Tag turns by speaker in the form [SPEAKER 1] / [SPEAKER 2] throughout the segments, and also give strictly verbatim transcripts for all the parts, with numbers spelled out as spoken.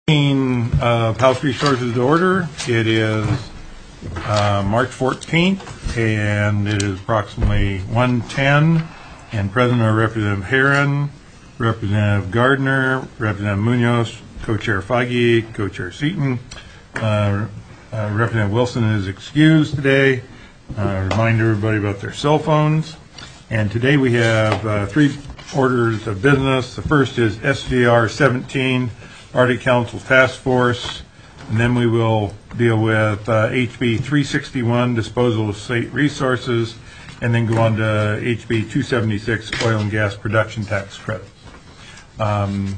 [SPEAKER 1] Uh, House Resources to order. It is uh, March fourteenth, and it is approximately one ten, and present are Representative Herron, Representative Gardner, Representative Munoz, Co-Chair Feige, Co-Chair Seaton. Uh, uh, Representative Wilson is excused today. Uh, remind everybody about their cell phones. And today we have uh, three orders of business. The first is S J R seventeen, Arctic Council Task Force, and then we will deal with uh, H B three sixty-one, Disposal of State Resources, and then go on to H B two seventy-six, Oil and Gas Production Tax Credits. Um,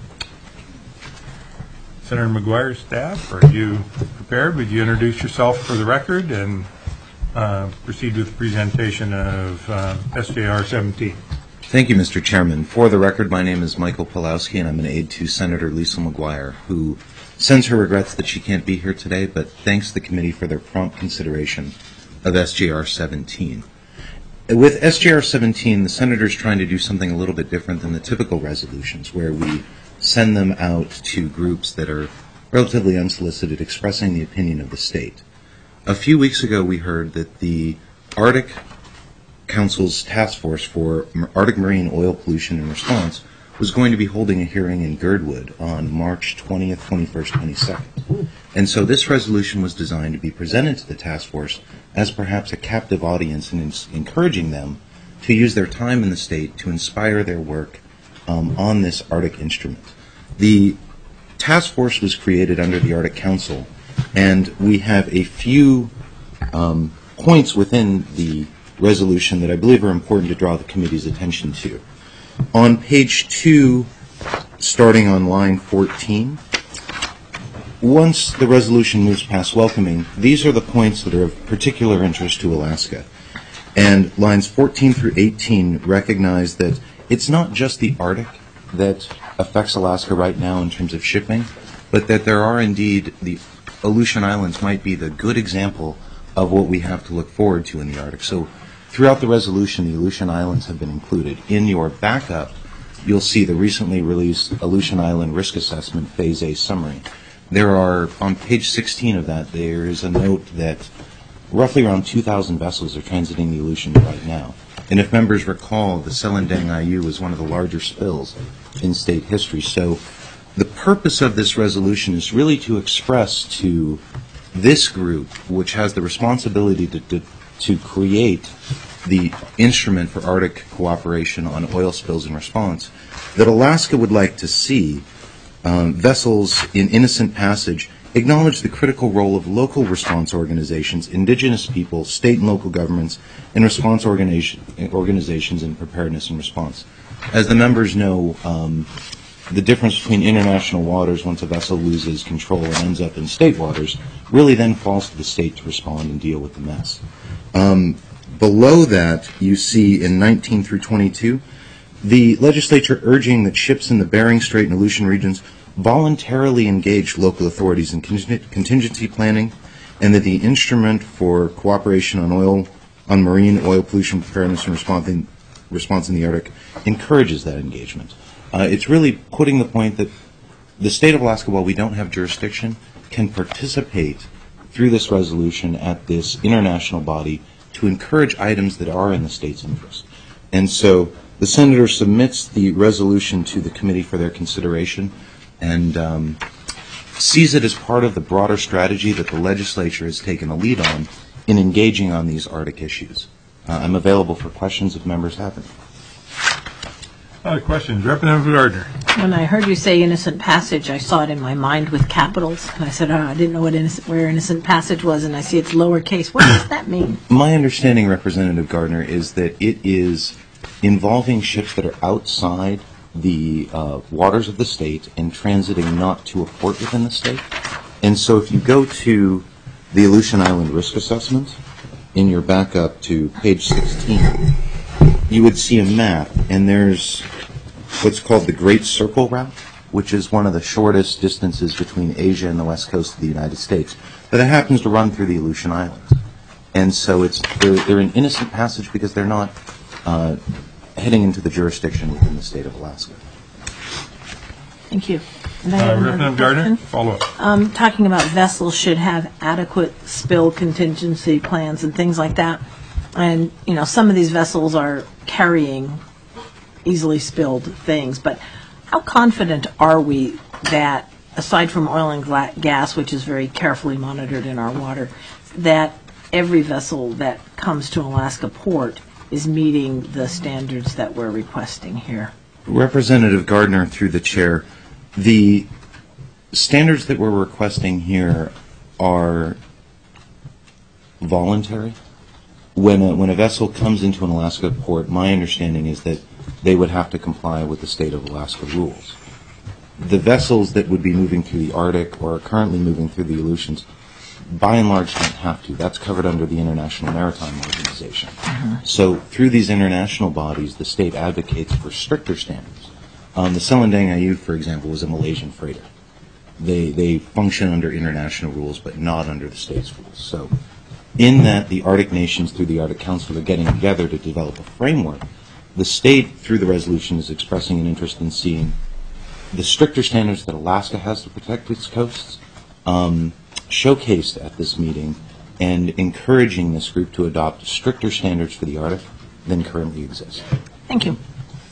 [SPEAKER 1] Senator McGuire's staff, are you prepared? Would you introduce yourself for the record and uh, proceed with the presentation of uh, S J R seventeen?
[SPEAKER 2] Thank you, Mister Chairman. For the record, my name is Michael Pawlowski, and I'm an aide to Senator Lisa McGuire, who sends her regrets that she can't be here today, but thanks the committee for their prompt consideration of S J R seventeen. With S J R seventeen, the Senator's trying to do something a little bit different than the typical resolutions, where we send them out to groups that are relatively unsolicited, expressing the opinion of the state. A few weeks ago, we heard that the Arctic Council's task force for Arctic marine oil pollution and response was going to be holding a hearing in Girdwood on March twentieth, twenty-first, twenty-second. And so this resolution was designed to be presented to the task force as perhaps a captive audience and in- encouraging them to use their time in the state to inspire their work um, on this Arctic instrument. The task force was created under the Arctic Council, and we have a few um, points within the resolution that I believe are important to draw the committee's attention to. On page two, starting on line fourteen, once the resolution moves past welcoming, these are the points that are of particular interest to Alaska. And lines fourteen through eighteen recognize that it's not just the Arctic that affects Alaska right now in terms of shipping, but that there are indeed, the Aleutian Islands might be the good example of what we have to look forward to in the Arctic. So throughout the resolution, the Aleutian Islands have been included. In your backup, you'll see the recently released Aleutian Island Risk Assessment Phase A summary. There are, on page sixteen of that, there is a note that roughly around two thousand vessels are transiting the Aleutian right now. And if members recall, the Selendang I U is one of the larger spills in state history. So the purpose of this resolution is really to express to this group, which has the responsibility to, to to create the instrument for Arctic cooperation on oil spills and response, that Alaska would like to see um, vessels in innocent passage acknowledge the critical role of local response organizations, indigenous people, state and local governments, and response organization, organizations in preparedness and response. As the members know, um, the difference between international waters, once a vessel loses control and ends up in state waters, really then falls to the state to respond and deal with the mess. Um, below that, you see in nineteen through twenty-two, the legislature urging that ships in the Bering Strait and Aleutian regions voluntarily engage local authorities in contingency planning, and that the instrument for cooperation on oil, on marine oil pollution preparedness and response in, response in the Arctic encourages that engagement. Uh, it's really putting the point that the state of Alaska, while we don't have jurisdiction, can participate through this resolution at this international body to encourage items that are in the state's interest. And so the Senator submits the resolution to the committee for their consideration and um, sees it as part of the broader strategy that the legislature has taken a lead on in engaging on these Arctic issues. Uh, I'm available for questions if members have any.
[SPEAKER 1] Uh, questions? Representative Gardner.
[SPEAKER 3] When I heard you say innocent passage, I saw it in my mind with capitals, and I said, oh, I didn't know what innocent, where innocent passage was, and I see it's lowercase. What does that mean?
[SPEAKER 2] My understanding, Representative Gardner, is that it is involving ships that are outside the uh, waters of the state and transiting not to a port within the state. And so if you go to the Aleutian Island Risk Assessment in your backup to page sixteen, you would see a map, and there's what's called the Great Circle Route, which is one of the shortest distances between Asia and the west coast of the United States, but it happens to run through the Aleutian Islands. And so it's they're, they're an innocent passage because they're not uh, heading into the jurisdiction within the state of Alaska.
[SPEAKER 3] Thank you. And I
[SPEAKER 1] Uh,
[SPEAKER 3] have another
[SPEAKER 1] Representative Gardner,
[SPEAKER 3] question.
[SPEAKER 1] follow up.
[SPEAKER 3] Um, talking about vessels should have adequate spill contingency plans and things like that. And, you know, some of these vessels are carrying easily spilled things, but how confident are we that, aside from oil and gla- gas, which is very carefully monitored in our water, that every vessel that comes to Alaska port is meeting the standards that we're requesting here?
[SPEAKER 2] Representative Gardner, through the chair, the standards that we're requesting here are voluntary. When a, when a vessel comes into an Alaska port, my understanding is that they would have to comply with the state of Alaska rules. The vessels that would be moving through the Arctic or are currently moving through the Aleutians, by and large, don't have to. That's covered under the International Maritime Organization. Mm-hmm. So through these international bodies, the state advocates for stricter standards. Um, the Selendang Ayu, for example, was a Malaysian freighter. They, they function under international rules, but not under the state's rules. So in that, the Arctic nations, through the Arctic Council, are getting together to develop a framework. The state, through the resolution, is expressing an interest in seeing the stricter standards that Alaska has to protect its coasts um, showcased at this meeting, and encouraging this group to adopt stricter standards for the Arctic than currently exist.
[SPEAKER 3] Thank you.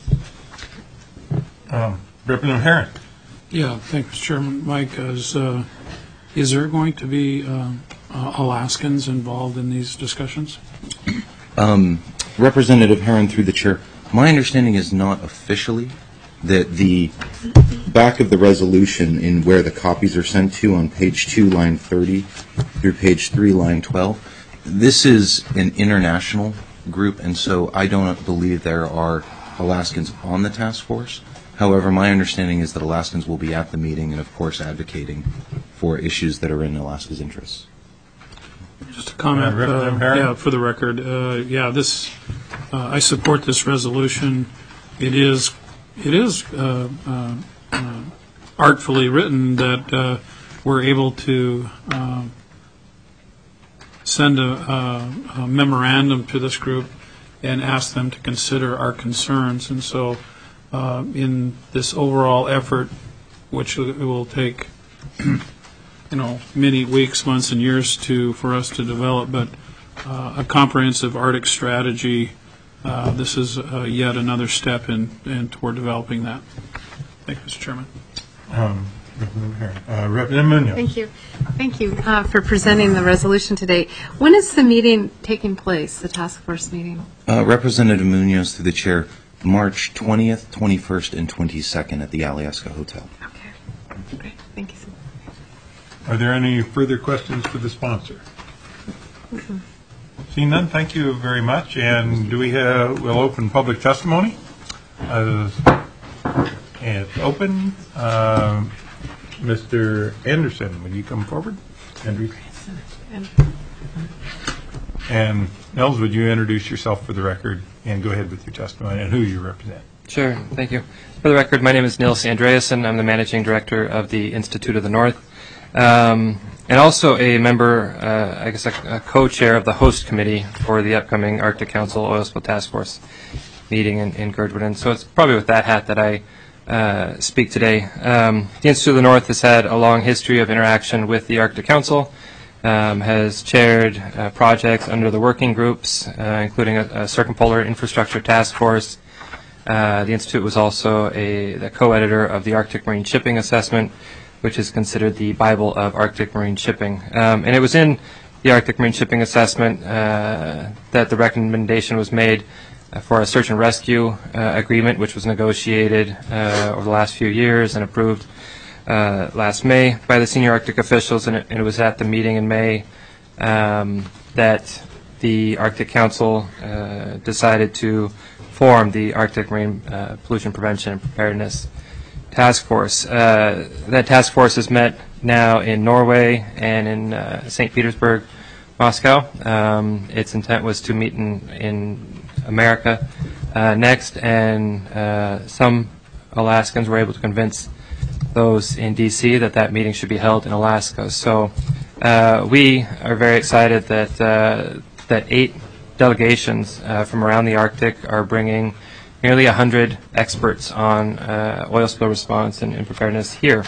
[SPEAKER 1] Um, Representative Herron.
[SPEAKER 4] Yeah, thank you, Mister Chairman. Mike, is, uh, is there going to be uh, uh, Alaskans involved in these discussions?
[SPEAKER 2] Um, Representative Herron, through the chair, my understanding is not officially that the back of the resolution, in where the copies are sent to, on page two, line thirty, through page three, line twelve, this is an international group, and so I don't believe there are Alaskans on the task force. However, my understanding is that Alaskans will be at the meeting and, of course, advocating for issues that are in Alaska's interests.
[SPEAKER 4] Just a comment,
[SPEAKER 1] Uh, Representative
[SPEAKER 4] uh,
[SPEAKER 1] Herron?
[SPEAKER 4] yeah, for the record. Uh, yeah, this, uh, I support this resolution. It is, it is uh, uh, uh, artfully written that uh, we're able to uh, send a, a, a memorandum to this group and ask them to consider our concerns. And so, uh, in this overall effort, which it will take, you know, many weeks, months, and years to for us to develop, but uh, a comprehensive Arctic strategy. Uh, this is uh, yet another step in, in toward developing that. Thank you, Mister Chairman.
[SPEAKER 1] Um, Representative Herron. Uh, Representative Munoz.
[SPEAKER 5] Thank you. Thank you uh, for presenting the resolution today. When is the meeting taking place, the task force meeting?
[SPEAKER 2] Uh, Representative Munoz, through the chair, March twentieth, twenty-first, and twenty-second at the Alyeska Hotel.
[SPEAKER 5] Okay. Great. Thank you so much.
[SPEAKER 1] Are there any further questions for the sponsor? Mm-hmm. Seeing none, thank you very much. And do we have, we'll open public testimony. Uh, it's open. Um, Mister Anderson, would you come forward? Andrew. And Nels, would you introduce yourself for the record and go ahead with your testimony and who you represent?
[SPEAKER 6] Sure, thank you. For the record, my name is Nils Andreasen. I'm the managing director of the Institute of the North, um, and also a member, uh, I guess, a, a co-chair of the host committee for the upcoming Arctic Council Oil Spill Task Force meeting in, in Girdwood. And so it's probably with that hat that I uh, speak today. Um, the Institute of the North has had a long history of interaction with the Arctic Council. Um, has chaired uh, projects under the working groups, uh, including a, a circumpolar infrastructure task force. Uh, the Institute was also a the co-editor of the Arctic Marine Shipping Assessment, which is considered the Bible of Arctic marine shipping. Um, and it was in the Arctic Marine Shipping Assessment uh, that the recommendation was made uh, for a search and rescue uh, agreement, which was negotiated uh, over the last few years and approved Uh, last May by the senior Arctic officials, and it, and it was at the meeting in May um, that the Arctic Council uh, decided to form the Arctic Marine uh, Pollution Prevention and Preparedness Task Force. Uh, that task force is met now in Norway and in uh, Saint Petersburg, Moscow. Um, its intent was to meet in, in America uh, next, and uh, some Alaskans were able to convince those in D C that that meeting should be held in Alaska. So uh, we are very excited that uh, that eight delegations uh, from around the Arctic are bringing nearly one hundred experts on uh, oil spill response and, and preparedness here,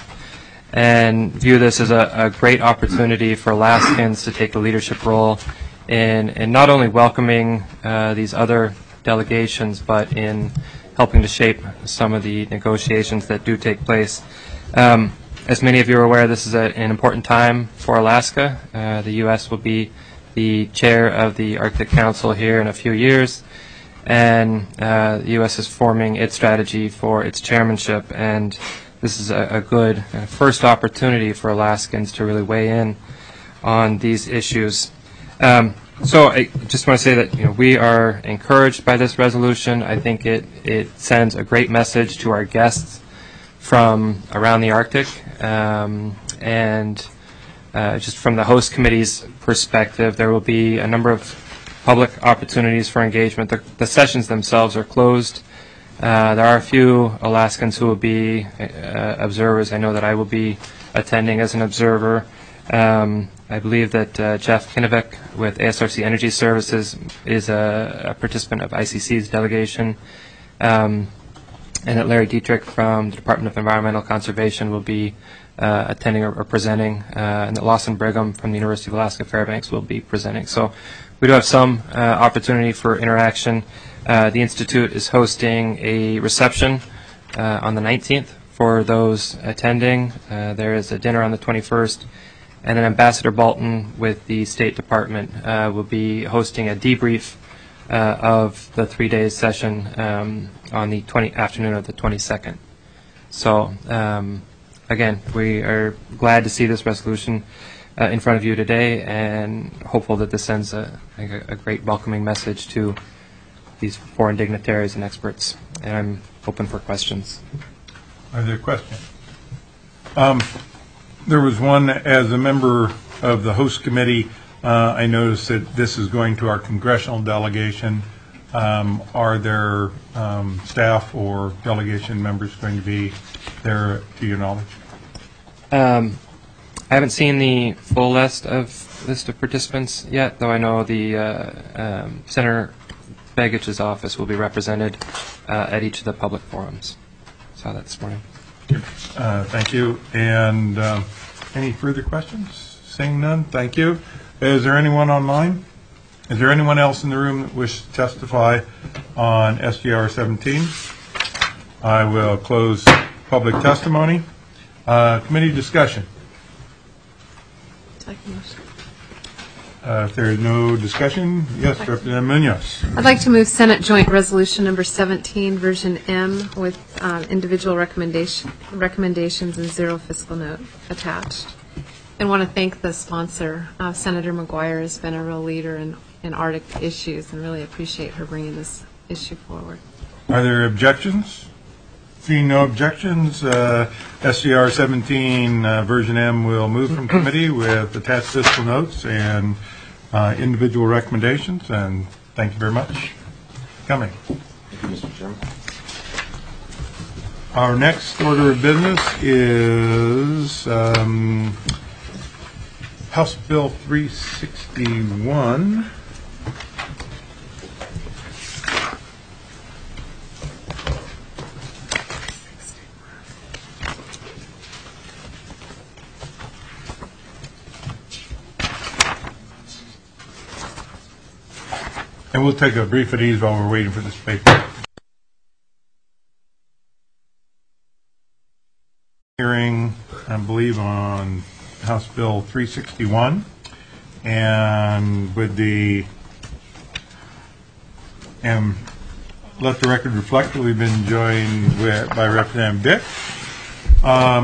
[SPEAKER 6] and view this as a, a great opportunity for Alaskans to take a leadership role in, in not only welcoming uh, these other delegations, but in helping to shape some of the negotiations that do take place. Um, as many of you are aware, this is a, an important time for Alaska. Uh, the U S will be the chair of the Arctic Council here in a few years, and uh, the U S is forming its strategy for its chairmanship, and this is a, a good uh, first opportunity for Alaskans to really weigh in on these issues. Um, so I just want to say that you know we are encouraged by this resolution. I think it, it sends a great message to our guests from around the Arctic, um, and uh, just from the host committee's perspective, there will be a number of public opportunities for engagement. The, the sessions themselves are closed. Uh, there are a few Alaskans who will be uh, observers. I know that I will be attending as an observer. Um, I believe that uh, Jeff Kinnevick with A S R C Energy Services is a, a participant of I C C's delegation, um, and that Larry Dietrich from the Department of Environmental Conservation will be uh, attending or, or presenting, uh, and that Lawson Brigham from the University of Alaska Fairbanks will be presenting. So we do have some uh, opportunity for interaction. Uh, the Institute is hosting a reception uh, on the nineteenth for those attending. Uh, there is a dinner on the twenty-first. And then Ambassador Bolton with the State Department uh, will be hosting a debrief uh, of the three-day session um, on the twenty afternoon of the twenty-second. So, um, again, we are glad to see this resolution uh, in front of you today, and hopeful that this sends a, a, a great welcoming message to these foreign dignitaries and experts. And I'm open for questions.
[SPEAKER 1] Are there questions? Um, There was one, as a member of the host committee, uh, I noticed that this is going to our congressional delegation. Um, are there um, staff or delegation members going to be there, to your knowledge?
[SPEAKER 6] Um, I haven't seen the full list of list of participants yet, though I know the uh, um, Senator Begich's office will be represented uh, at each of the public forums. Saw that this morning.
[SPEAKER 1] Uh, thank you. And um, any further questions? Seeing none, thank you. Is there anyone online? Is there anyone else in the room that wishes to testify on S G R seventeen? I will close public testimony. Uh, committee discussion. Uh, if there is no discussion, yes, Representative Munoz.
[SPEAKER 5] I'd like to move Senate Joint Resolution Number seventeen, Version M, with um, individual recommendation, recommendations and zero fiscal note attached. And want to thank the sponsor. Uh, Senator McGuire has been a real leader in, in Arctic issues, and really appreciate her bringing this issue forward.
[SPEAKER 1] Are there objections? Seeing no objections, uh, S G R seventeen uh, Version M will move from committee with attached fiscal notes and uh, individual recommendations. And thank you very much for coming.
[SPEAKER 2] Thank you, Mister Chairman.
[SPEAKER 1] Our next order of business is um, House Bill three sixty-one. And we'll take a brief at ease while we're waiting for this paper. Hearing, I believe, on House Bill three sixty-one, and with the and let the record reflect that we've been joined with, by Representative Dick. Um,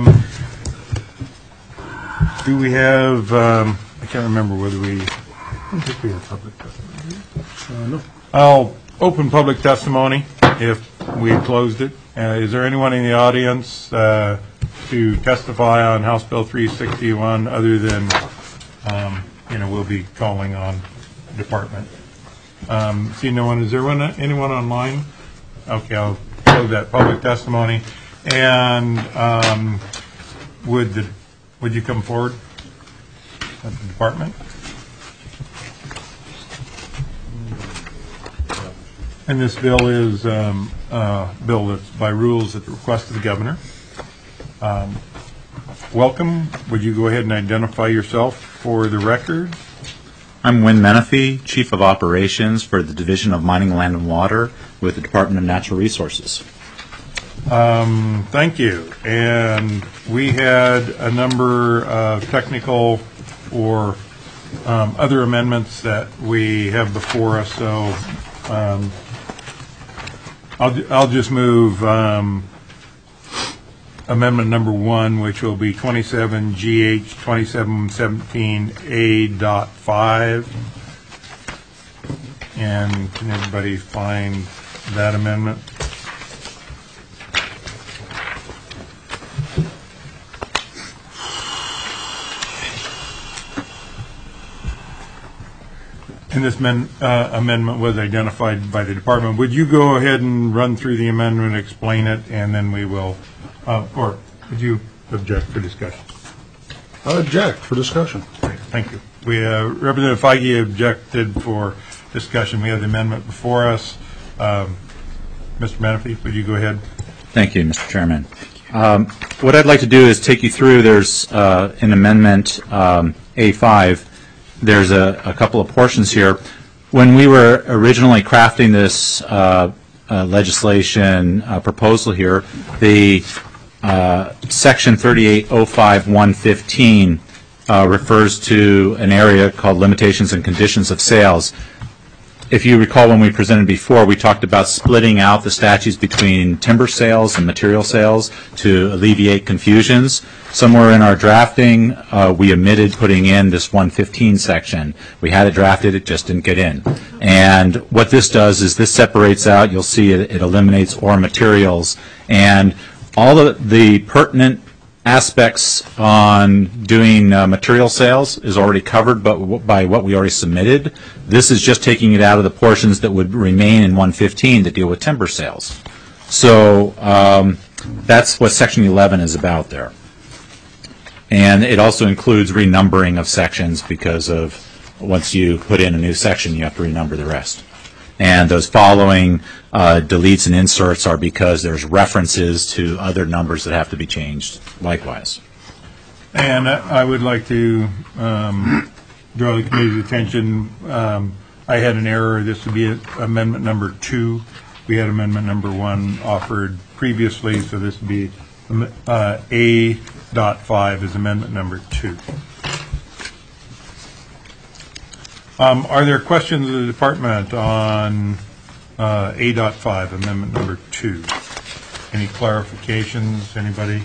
[SPEAKER 1] do we have? Um, I can't remember whether we. I don't think we have public testimony. Uh, no. I'll open public testimony if we had closed it. Uh, is there anyone in the audience uh, to testify on House Bill three sixty-one other than, um, you know, we'll be calling on department? Um, see no one. Is there one, anyone online? Okay, I'll close that public testimony. And um, would the, would you come forward at the department? And this bill is um, uh, bill that's by rules at the request of the governor. Um, Welcome. Would you go ahead and identify yourself for the record?
[SPEAKER 7] I'm Win Menifee, Chief of Operations for the Division of Mining, Land, and Water with the Department of Natural Resources.
[SPEAKER 1] Um, thank you. And we had a number of technical or um, other amendments that we have before us, so um, I'll, I'll just move um, amendment number one, which will be twenty-seven G H twenty-seven seventeen A dot five. And can everybody find that amendment? And this men, uh, amendment was identified by the department. Would you go ahead and run through the amendment, explain it, and then we will, uh, or would you object for discussion?
[SPEAKER 8] I object for discussion.
[SPEAKER 1] Great, thank you. We, uh, Representative Feige objected for discussion. We have the amendment before us. Um, Mister Menifee, would you go ahead?
[SPEAKER 7] Thank you, Mister Chairman. Um, what I'd like to do is take you through, there's uh, an amendment um, A five. There's a, a couple of portions here. When we were originally crafting this uh, uh, legislation uh, proposal here, the uh, section thirty-eight oh five one fifteen uh, refers to an area called limitations and conditions of sales. If you recall, when we presented before, we talked about splitting out the statutes between timber sales and material sales to alleviate confusions. Somewhere in our drafting, uh, we omitted putting in this one fifteen section. We had it drafted, it just didn't get in. And what this does is this separates out, you'll see it, it eliminates or materials, and all of the pertinent aspects on doing uh, material sales is already covered but w by what we already submitted. This is just taking it out of the portions that would remain in one fifteen to deal with timber sales. So um, that's what section eleven is about there. And it also includes renumbering of sections because of once you put in a new section, you have to renumber the rest. And those following uh, deletes and inserts are because there's references to other numbers that have to be changed likewise.
[SPEAKER 1] And I would like to um, draw the committee's attention. Um, I had an error. This would be amendment number two. We had amendment number one offered previously, so this would be uh, A dot five is amendment number two. Um, are there questions of the department on uh, A dot five, amendment number two? Any clarifications? Anybody?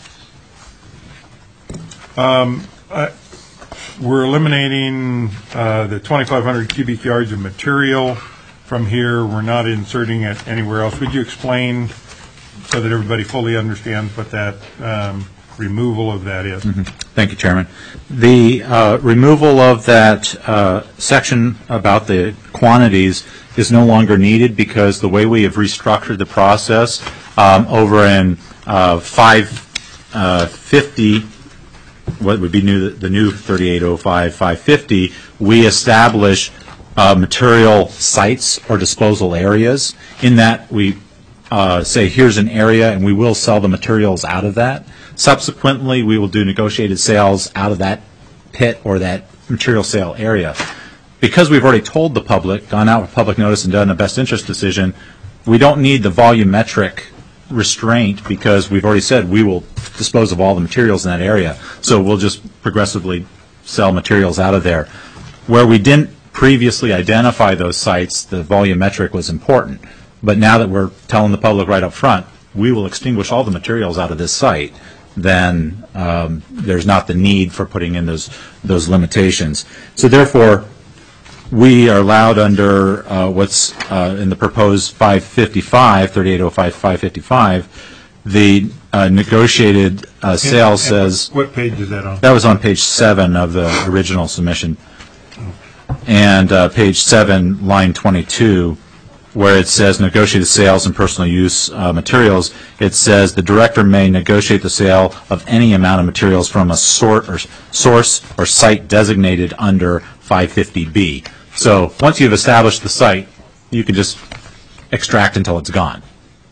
[SPEAKER 1] Um, I, we're eliminating uh, the twenty-five hundred cubic yards of material from here. We're not inserting it anywhere else. Would you explain so that everybody fully understands what that um, removal of that is?
[SPEAKER 7] Mm-hmm. Thank you, Chairman. The uh, removal of that uh, section about the quantities is no longer needed because the way we have restructured the process um, over in uh, five fifty, what would be new, the new thirty-eight oh five, five fifty, we establish uh, material sites or disposal areas. In that we uh, say here's an area and we will sell the materials out of that. Subsequently, we will do negotiated sales out of that pit or that material sale area. Because we've already told the public, gone out with public notice and done a best interest decision, we don't need the volumetric restraint because we've already said we will dispose of all the materials in that area. So we'll just progressively sell materials out of there. Where we didn't previously identify those sites, the volumetric was important. But now that we're telling the public right up front, we will extinguish all the materials out of this site, then um, there's not the need for putting in those those limitations. So therefore, we are allowed under uh, what's uh, in the proposed five fifty-five, thirty-eight oh five, five fifty-five, the uh, negotiated uh, sale
[SPEAKER 1] and, and
[SPEAKER 7] says...
[SPEAKER 1] What page is that on?
[SPEAKER 7] That was on page seven of the original submission. And uh, page seven, line twenty-two, where it says negotiated sales and personal use uh, materials, it says the director may negotiate the sale of any amount of materials from a sort or source or site designated under five fifty B. So once you've established the site, you can just extract until it's gone.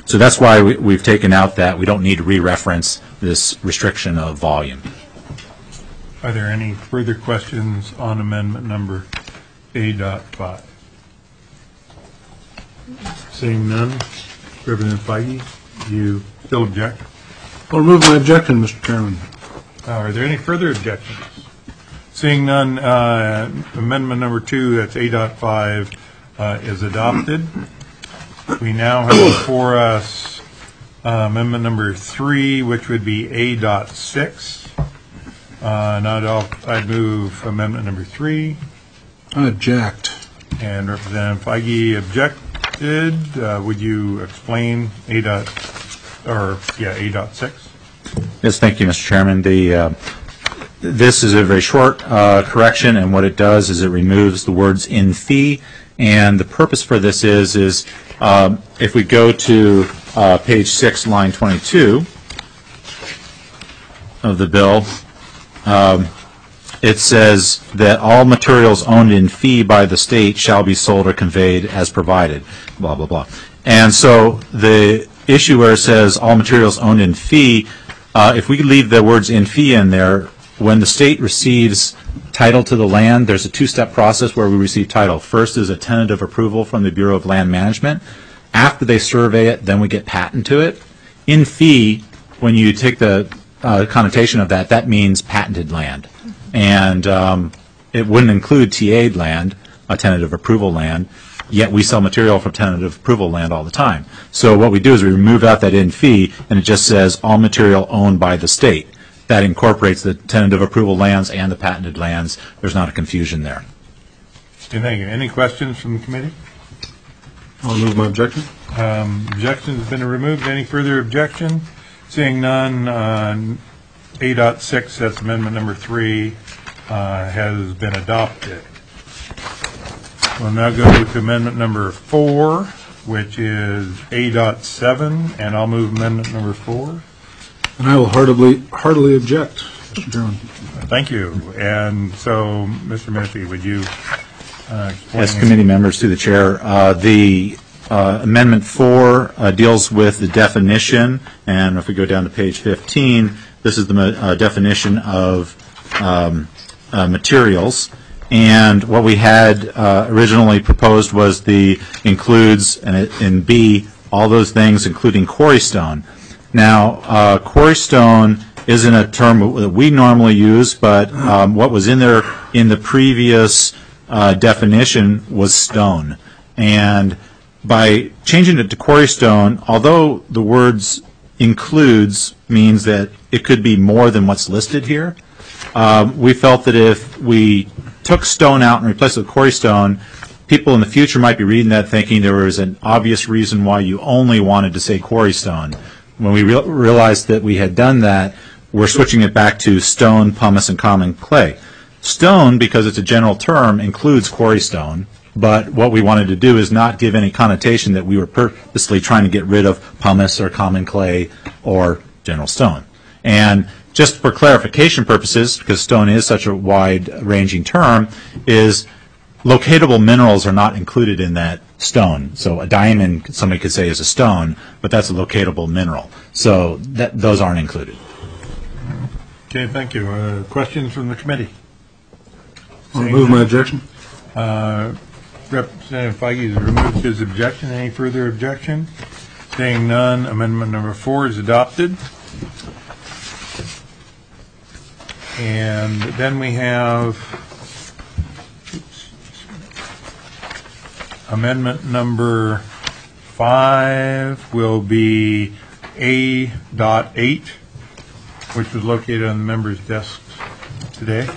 [SPEAKER 7] So that's why we, we've taken out that we don't need to re-reference this restriction of volume.
[SPEAKER 1] Are there any further questions on amendment number A dot five? Seeing none, Representative Feige, do you still object?
[SPEAKER 8] I'll remove my objection, Mister Chairman.
[SPEAKER 1] Uh, Are there any further objections? Seeing none, uh, amendment number two, that's A dot five, uh, is adopted. We now have before us uh, amendment number three, which would be A dot six. Uh, Now I'd I'd move amendment number three,
[SPEAKER 8] I object.
[SPEAKER 1] and Representative Feige objected. Uh, Would you explain A dot, or, yeah, A dot six?
[SPEAKER 7] Yes, thank you, Mister Chairman. The, uh, this is a very short uh, correction, and what it does is it removes the words "in fee," and the purpose for this is, is um, if we go to uh, page six, line twenty-two of the bill, um, it says that all materials owned in fee by the state shall be sold or conveyed as provided, blah, blah, blah. And so the issue where it says all materials owned in fee, uh, if we leave the words "in fee" in there, when the state receives title to the land, there's a two-step process where we receive title. First is a tentative approval from the Bureau of Land Management. After they survey it, then we get patent to it. In fee, when you take the uh, connotation of that, that means patented land. And um, it wouldn't include T A'd land, a tentative approval land, yet we sell material from tentative approval land all the time. So what we do is we remove out that in fee, and it just says all material owned by the state. That incorporates the tentative approval lands and the patented lands. There's not a confusion there.
[SPEAKER 1] Okay, thank you. Any questions from the committee?
[SPEAKER 8] I'll remove my objection.
[SPEAKER 1] Um, Objection has been removed. Any further objection? Seeing none, uh, A dot six, that's amendment number three, uh, has been adopted. We'll now go to amendment number four, which is A dot seven, and I'll move amendment number four.
[SPEAKER 8] And I will heartily, heartily object, Mister Chairman.
[SPEAKER 1] Thank you. And so, Mister Menifee, would you uh, explain?
[SPEAKER 7] As committee members, to the chair, uh, the uh, amendment four uh, deals with the definition, and if we go down to page fifteen, this is the uh, definition of um, uh, materials. And what we had uh, originally proposed was the includes, and it, in B, all those things, including quarry stone. Now, uh, quarry stone isn't a term that we normally use, but um, what was in there in the previous uh, definition was stone. And by changing it to quarry stone, although the words includes means that it could be more than what's listed here, um, we felt that if we took stone out and replaced it with quarry stone, people in the future might be reading that thinking there was an obvious reason why you only wanted to say quarry stone. When we re- realized that we had done that, we're switching it back to stone, pumice, and common clay. Stone, because it's a general term, includes quarry stone, but what we wanted to do is not give any connotation that we were purposely trying to get rid of pumice or common clay or general stone. And just for clarification purposes, because stone is such a wide-ranging term, is locatable minerals are not included in that stone. So a diamond, somebody could say, is a stone, but that's a locatable mineral. So that, those aren't included.
[SPEAKER 1] Okay, thank you. Uh, questions from the committee?
[SPEAKER 8] I'll remove my objection.
[SPEAKER 1] Uh, Representative Feige has removed his objection. Any further objection? Seeing none, amendment number four is adopted. And then we have oops, amendment number five will be A dot eight, which was located on the members' desks today.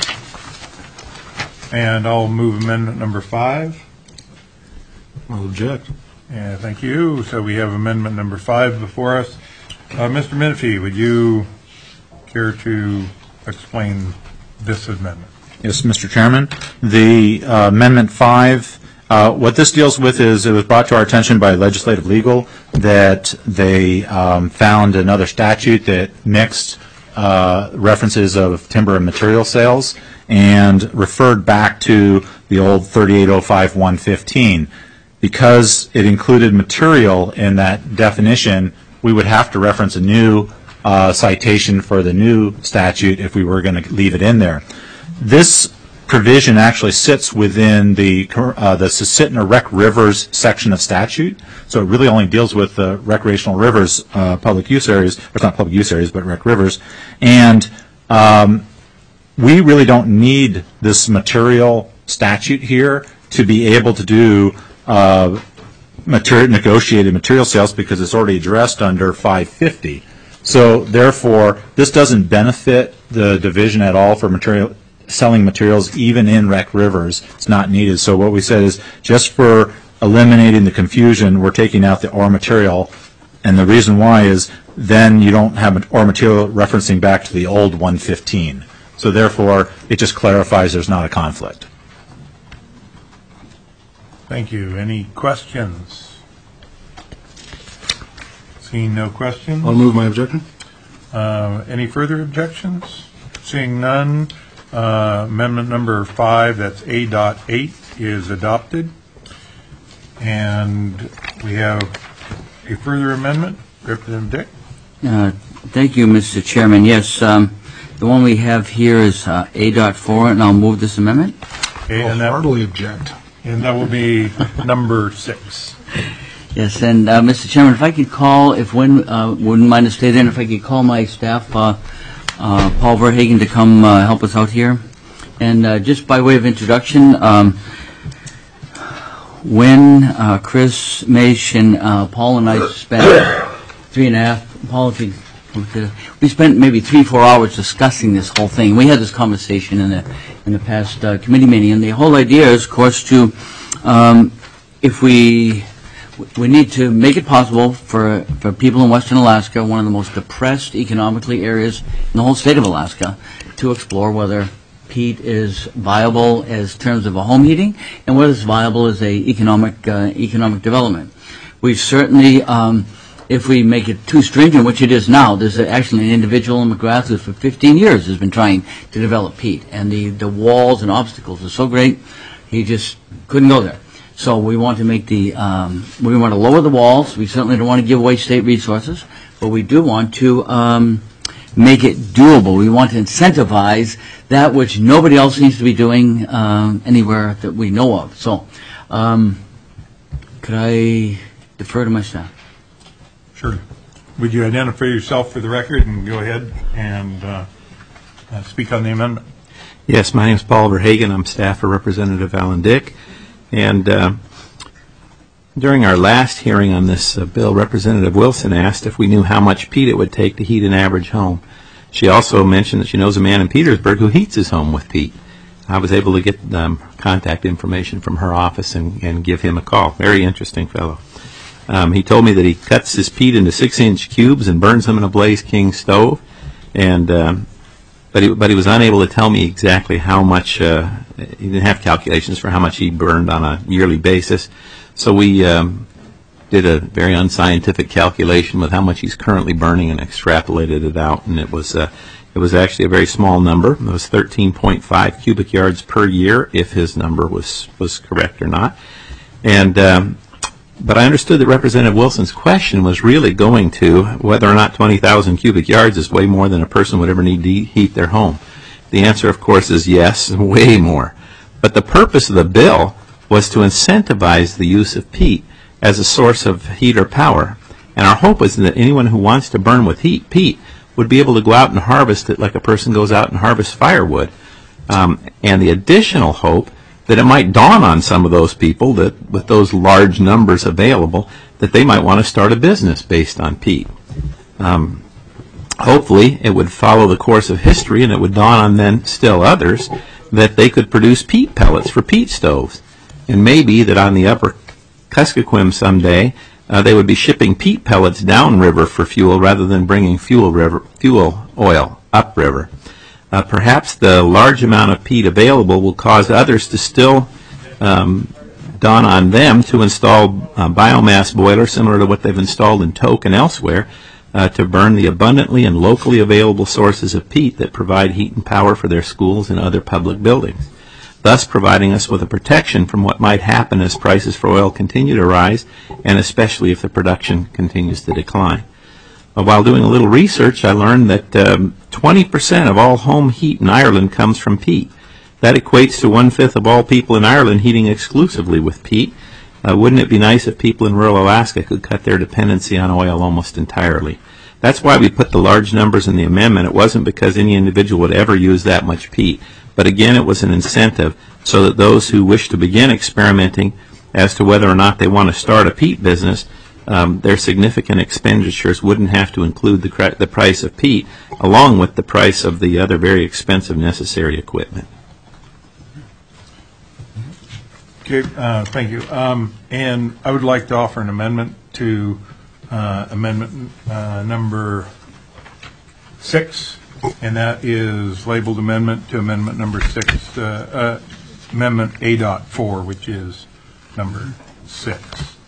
[SPEAKER 1] And I'll move amendment number five.
[SPEAKER 8] I'll object.
[SPEAKER 1] Yeah, thank you. So we have amendment number five before us. Uh, Mister Menifee, would you care to explain this amendment?
[SPEAKER 7] Yes, Mister Chairman. The uh, Amendment five, uh, what this deals with is it was brought to our attention by Legislative Legal that they um, found another statute that mixed uh, references of timber and material sales and referred back to the old thirty-eight oh five one fifteen. because it included material in that definition, we would have to reference a new uh, citation for the new statute if we were going to leave it in there. This provision actually sits within the uh, the Susitna Rec Rivers section of statute, so it really only deals with the recreational rivers, uh, public use areas, or it's not public use areas, but rec rivers, and um, we really don't need this material statute here to be able to do uh, material, negotiated material sales because it's already addressed under five fifty. So therefore, this doesn't benefit the division at all for material selling materials, even in rec rivers. It's not needed. So what we said is just for eliminating the confusion, we're taking out the or material, and the reason why is then you don't have or material referencing back to the old one fifteen. So therefore, it just clarifies there's not a conflict.
[SPEAKER 1] Thank you. Any questions? Seeing no questions.
[SPEAKER 8] I'll move my objection.
[SPEAKER 1] Uh, any further objections? Seeing none, uh, amendment number five, that's A dot eight, is adopted. And we have a further amendment. Representative Dick.
[SPEAKER 9] Uh, thank you, Mister Chairman. Yes, um, the one we have here is uh, A dot four, and I'll move this amendment.
[SPEAKER 1] Okay,
[SPEAKER 8] I'll
[SPEAKER 1] and that,
[SPEAKER 8] heartily object.
[SPEAKER 1] and that will be number six.
[SPEAKER 9] Yes, and uh, Mister Chairman, if I could call, if Wynn uh, wouldn't mind to stay there, and if I could call my staff, uh, uh, Paul Verhagen, to come uh, help us out here. And uh, just by way of introduction, um, Wynn, uh, Chris, Maish, and uh, Paul and I spent three and a half, Paul, if you, we spent maybe three, four hours discussing this whole thing. We had this conversation in the in the past uh, committee meeting, and the whole idea is, of course, to um, if we we need to make it possible for for people in Western Alaska, one of the most depressed economically areas in the whole state of Alaska, to explore whether peat is viable as terms of a home heating and whether it's viable as a economic uh, economic development. We certainly. Um, If we make it too stringent, which it is now, there's actually an individual in McGrath who for fifteen years has been trying to develop peat, and the, the walls and obstacles are so great, he just couldn't go there. So we want to make the, um, we want to lower the walls. We certainly don't want to give away state resources, but we do want to um, make it doable. We want to incentivize that which nobody else seems to be doing um, anywhere that we know of. So um, could I defer to my staff?
[SPEAKER 1] Sure. Would you identify yourself for the record and go ahead and uh, uh, speak on the amendment?
[SPEAKER 10] Yes, my name is Paul Verhagen. I'm staff for Representative Alan Dick. And uh, during our last hearing on this uh, bill, Representative Wilson asked if we knew how much peat it would take to heat an average home. She also mentioned that she knows a man in Petersburg who heats his home with peat. I was able to get um, contact information from her office and, and give him a call. Very interesting fellow. Um, he told me that he cuts his peat into six-inch cubes and burns them in a Blaze King stove, and um, but he but he was unable to tell me exactly how much. Uh, he didn't have calculations for how much he burned on a yearly basis. So we um, did a very unscientific calculation with how much he's currently burning and extrapolated it out, and it was uh, it was actually a very small number. It was thirteen point five cubic yards per year, if his number was was correct or not, and. Um, But I understood that Representative Wilson's question was really going to whether or not twenty thousand cubic yards is way more than a person would ever need to heat their home. The answer, of course, is yes, way more. But the purpose of the bill was to incentivize the use of peat as a source of heat or power. And our hope is that anyone who wants to burn with heat, peat, would be able to go out and harvest it like a person goes out and harvests firewood. Um, and the additional hope that it might dawn on some of those people that with those large numbers available that they might want to start a business based on peat. Um, hopefully it would follow the course of history and it would dawn on then still others that they could produce peat pellets for peat stoves. And maybe that on the upper Kuskokwim someday uh, they would be shipping peat pellets downriver for fuel rather than bringing fuel, river, fuel oil upriver. Uh, perhaps the large amount of peat available will cause others to still um, dawn on them to install a biomass boiler similar to what they've installed in Tok and elsewhere uh, to burn the abundantly and locally available sources of peat that provide heat and power for their schools and other public buildings. thus providing us with a protection from what might happen as prices for oil continue to rise, and especially if the production continues to decline. Uh, while doing a little research, I learned that um, twenty percent of all home heat in Ireland comes from peat. That equates to one-fifth of all people in Ireland heating exclusively with peat. Uh, wouldn't it be nice if people in rural Alaska could cut their dependency on oil almost entirely? That's why we put the large numbers in the amendment. It wasn't because any individual would ever use that much peat. But again, it was an incentive so that those who wish to begin experimenting as to whether or not they want to start a peat business, um, their significant expenditures wouldn't have to include the, cr- the price of peat along with the price of the other very expensive necessary equipment.
[SPEAKER 1] Okay, uh, thank you. Um, and I would like to offer an amendment to uh, amendment uh, number six, and that is labeled amendment to amendment number six, uh, uh, amendment A dot four, which is number six.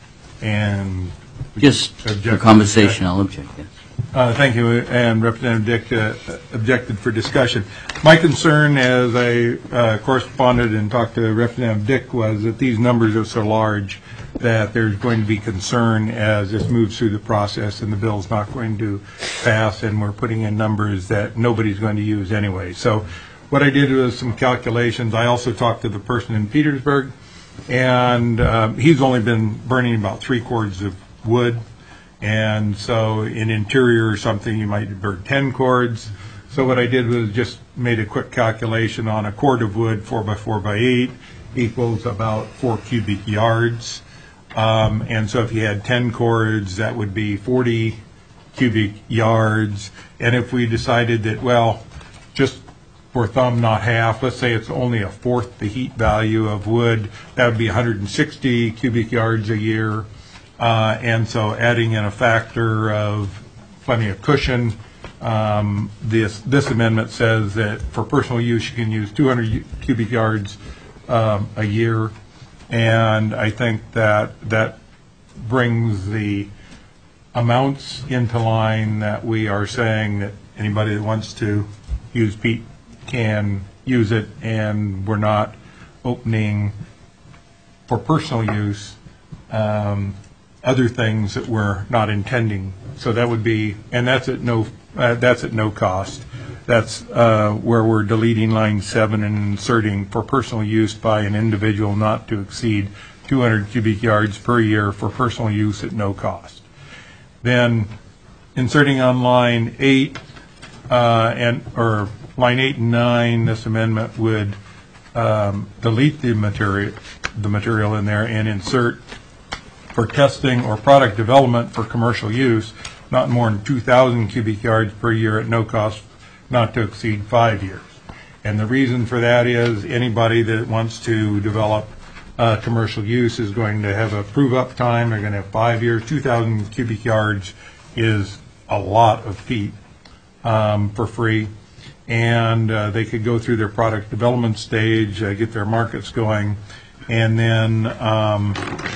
[SPEAKER 1] And
[SPEAKER 9] Just for conversation, I'll object, yes.
[SPEAKER 1] Uh, thank you, and Representative Dick uh, objected for discussion. My concern as I uh, corresponded and talked to Representative Dick was that these numbers are so large that there's going to be concern as this moves through the process and the bill's not going to pass, and we're putting in numbers that nobody's going to use anyway. So what I did was some calculations. I also talked to the person in Petersburg, and um, he's only been burning about three cords of wood. And so in interior or something, you might burn ten cords. So what I did was just made a quick calculation on a cord of wood, four by four by eight, equals about four cubic yards. Um, and so if you had ten cords, that would be forty cubic yards. And if we decided that, well, just for thumb, not half, let's say it's only a fourth the heat value of wood, that would be one hundred sixty cubic yards a year. Uh, and so adding in a factor of plenty of cushion, um, this this amendment says that for personal use you can use two hundred cubic yards um, a year, and I think that that brings the amounts into line that we are saying that anybody that wants to use peat can use it, and we're not opening for personal use um, other things that we're not intending. So that would be, and that's at no, uh, that's at no cost. That's uh, where we're deleting line seven and inserting for personal use by an individual not to exceed two hundred cubic yards per year for personal use at no cost. Then inserting on line eight uh, and or line eight and nine, this amendment would um, delete the material, the material in there and insert for testing or product development for commercial use, not more than two thousand cubic yards per year at no cost, not to exceed five years. And the reason for that is anybody that wants to develop uh, commercial use is going to have a prove-up time. They're going to have five years. two thousand cubic yards is a lot of feet um, for free. And uh, they could go through their product development stage, uh, get their markets going, and then um,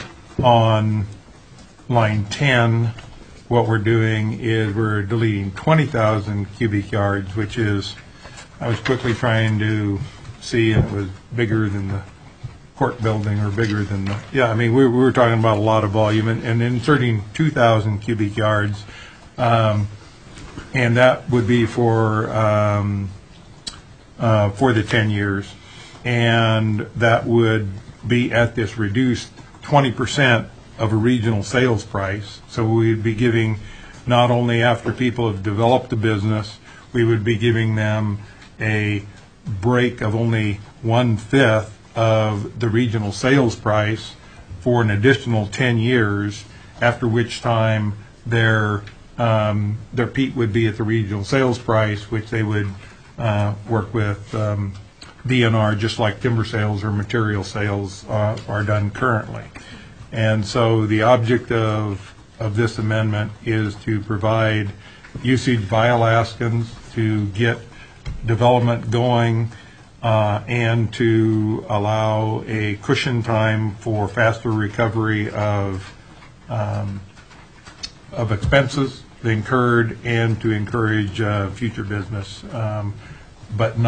[SPEAKER 1] on line ten, what we're doing is we're deleting twenty thousand cubic yards, which is, I was quickly trying to see, and it was bigger than the court building or bigger than the, yeah, I mean, we, we were talking about a lot of volume, and, and inserting two thousand cubic yards, um, and that would be for, um, uh, for the ten years, and that would be at this reduced twenty percent of a regional sales price. So we'd be giving, not only after people have developed the business, we would be giving them a break of only one-fifth of the regional sales price for an additional ten years, after which time their um, their peat would be at the regional sales price, which they would uh, work with um, D N R, just like timber sales or material sales uh, are done currently. And so the object of of this amendment is to provide usage by Alaskans to get development going uh, and to allow a cushion time for faster recovery of um, of expenses incurred, and to encourage uh, future business, um, but not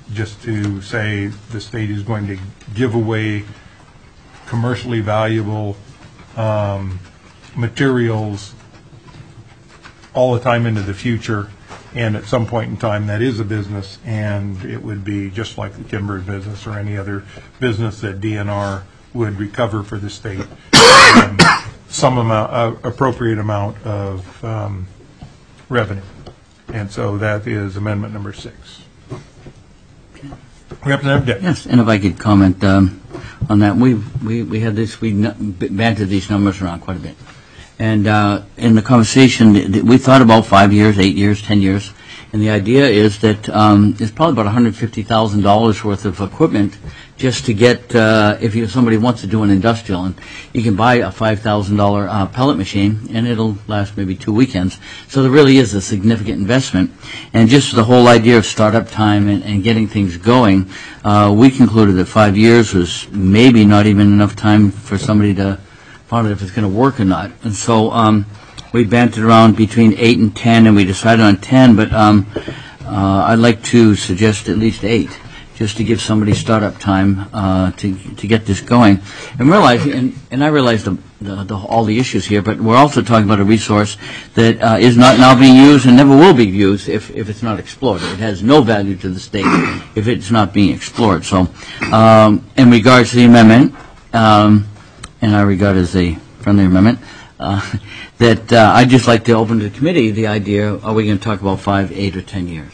[SPEAKER 1] just to say the state is going to give away commercially valuable um, materials all the time into the future, and at some point in time that is a business, and it would be just like the timber business or any other business that D N R would recover for the state um, some amount, uh, appropriate amount of um, revenue. And so that is amendment number six. Representative Dick.
[SPEAKER 9] Yes, and if I could comment um, on that, we we we had this, we n- bantered these numbers around quite a bit, and uh, in the conversation, th- th- we thought about five years, eight years, ten years, and the idea is that um, it's probably about one hundred fifty thousand dollars worth of equipment just to get, uh, if you, somebody wants to do an industrial, and you can buy a five thousand dollars uh, pellet machine, and it'll last maybe two weekends. So there really is a significant investment. And just the whole idea of startup time and, and getting things going, uh, we concluded that five years was maybe not even enough time for somebody to find out if it's going to work or not. And so um, we bantered around between eight and ten, and we decided on ten, but um, uh, I'd like to suggest at least eight, just to give somebody startup time uh, to to get this going, and realize, and, and I realize the, the, the all the issues here, but we're also talking about a resource that uh, is not now being used and never will be used if, if it's not explored. It has no value to the state if it's not being explored. So, um, in regards to the amendment, um, and I regard it as a friendly amendment, uh, that uh, I'd just like to open to the committee the idea: are we going to talk about five, eight, or ten years?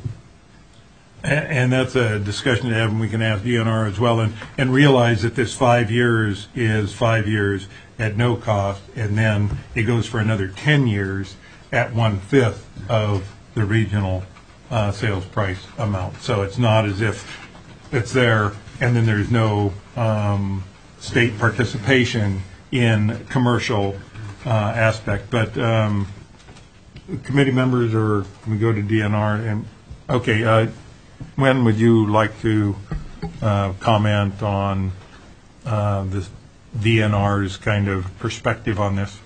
[SPEAKER 1] And that's a discussion to have, and we can ask D N R as well, and, and realize that this five years is five years at no cost, and then it goes for another ten years at one-fifth of the regional uh, sales price amount. So it's not as if it's there, and then there's no um, state participation in commercial uh, aspect. But um, committee members, or we go to D N R, and, okay, uh, when would you like to uh, comment on uh, this D N R's kind of perspective on this?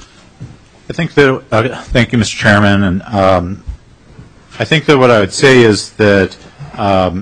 [SPEAKER 7] I think that, uh, thank you, Mister Chairman, and um, I think that what I would say is that um,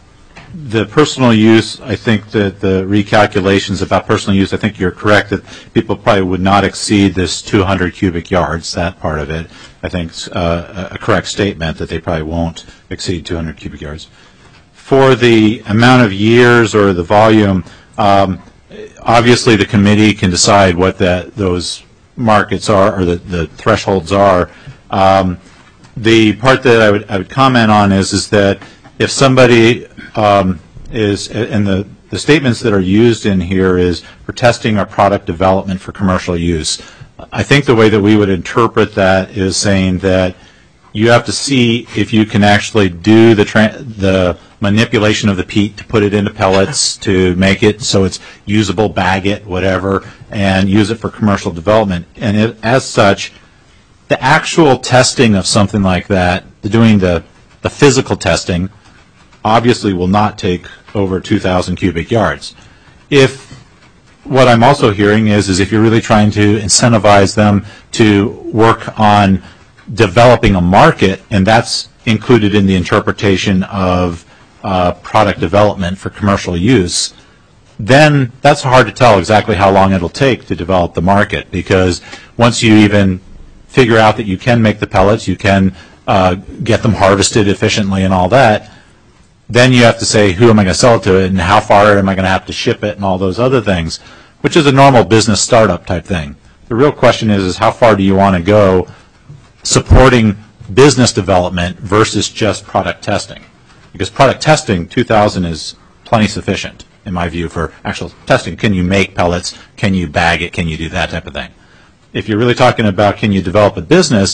[SPEAKER 7] the personal use, I think that the recalculations about personal use, I think you're correct that people probably would not exceed this two hundred cubic yards, that part of it. I think it's uh, a correct statement that they probably won't exceed two hundred cubic yards. For the amount of years or the volume, um, obviously the committee can decide what that those markets are or the, the thresholds are. Um, the part that I would I would comment on is is that if somebody um, is, and the the statements that are used in here is for testing or product development for commercial use. I think the way that we would interpret that is saying that you have to see if you can actually do the tra- the manipulation of the peat to put it into pellets to make it so it's usable, bag it, whatever, and use it for commercial development. And it, as such, the actual testing of something like that, the doing the, the physical testing, obviously will not take over two thousand cubic yards. If what I'm also hearing is, is if you're really trying to incentivize them to work on developing a market, and that's included in the interpretation of uh, product development for commercial use, then that's hard to tell exactly how long it'll take to develop the market, because once you even figure out that you can make the pellets, you can uh, get them harvested efficiently and all that, then you have to say, who am I going to sell it to, and how far am I going to have to ship it, and all those other things, which is a normal business startup type thing. The real question is, is how far do you want to go supporting business development versus just product testing? Because product testing, two thousand is plenty sufficient, in my view, for actual testing. Can you make pellets? Can you bag it? Can you do that type of thing? If you're really talking about can you develop a business,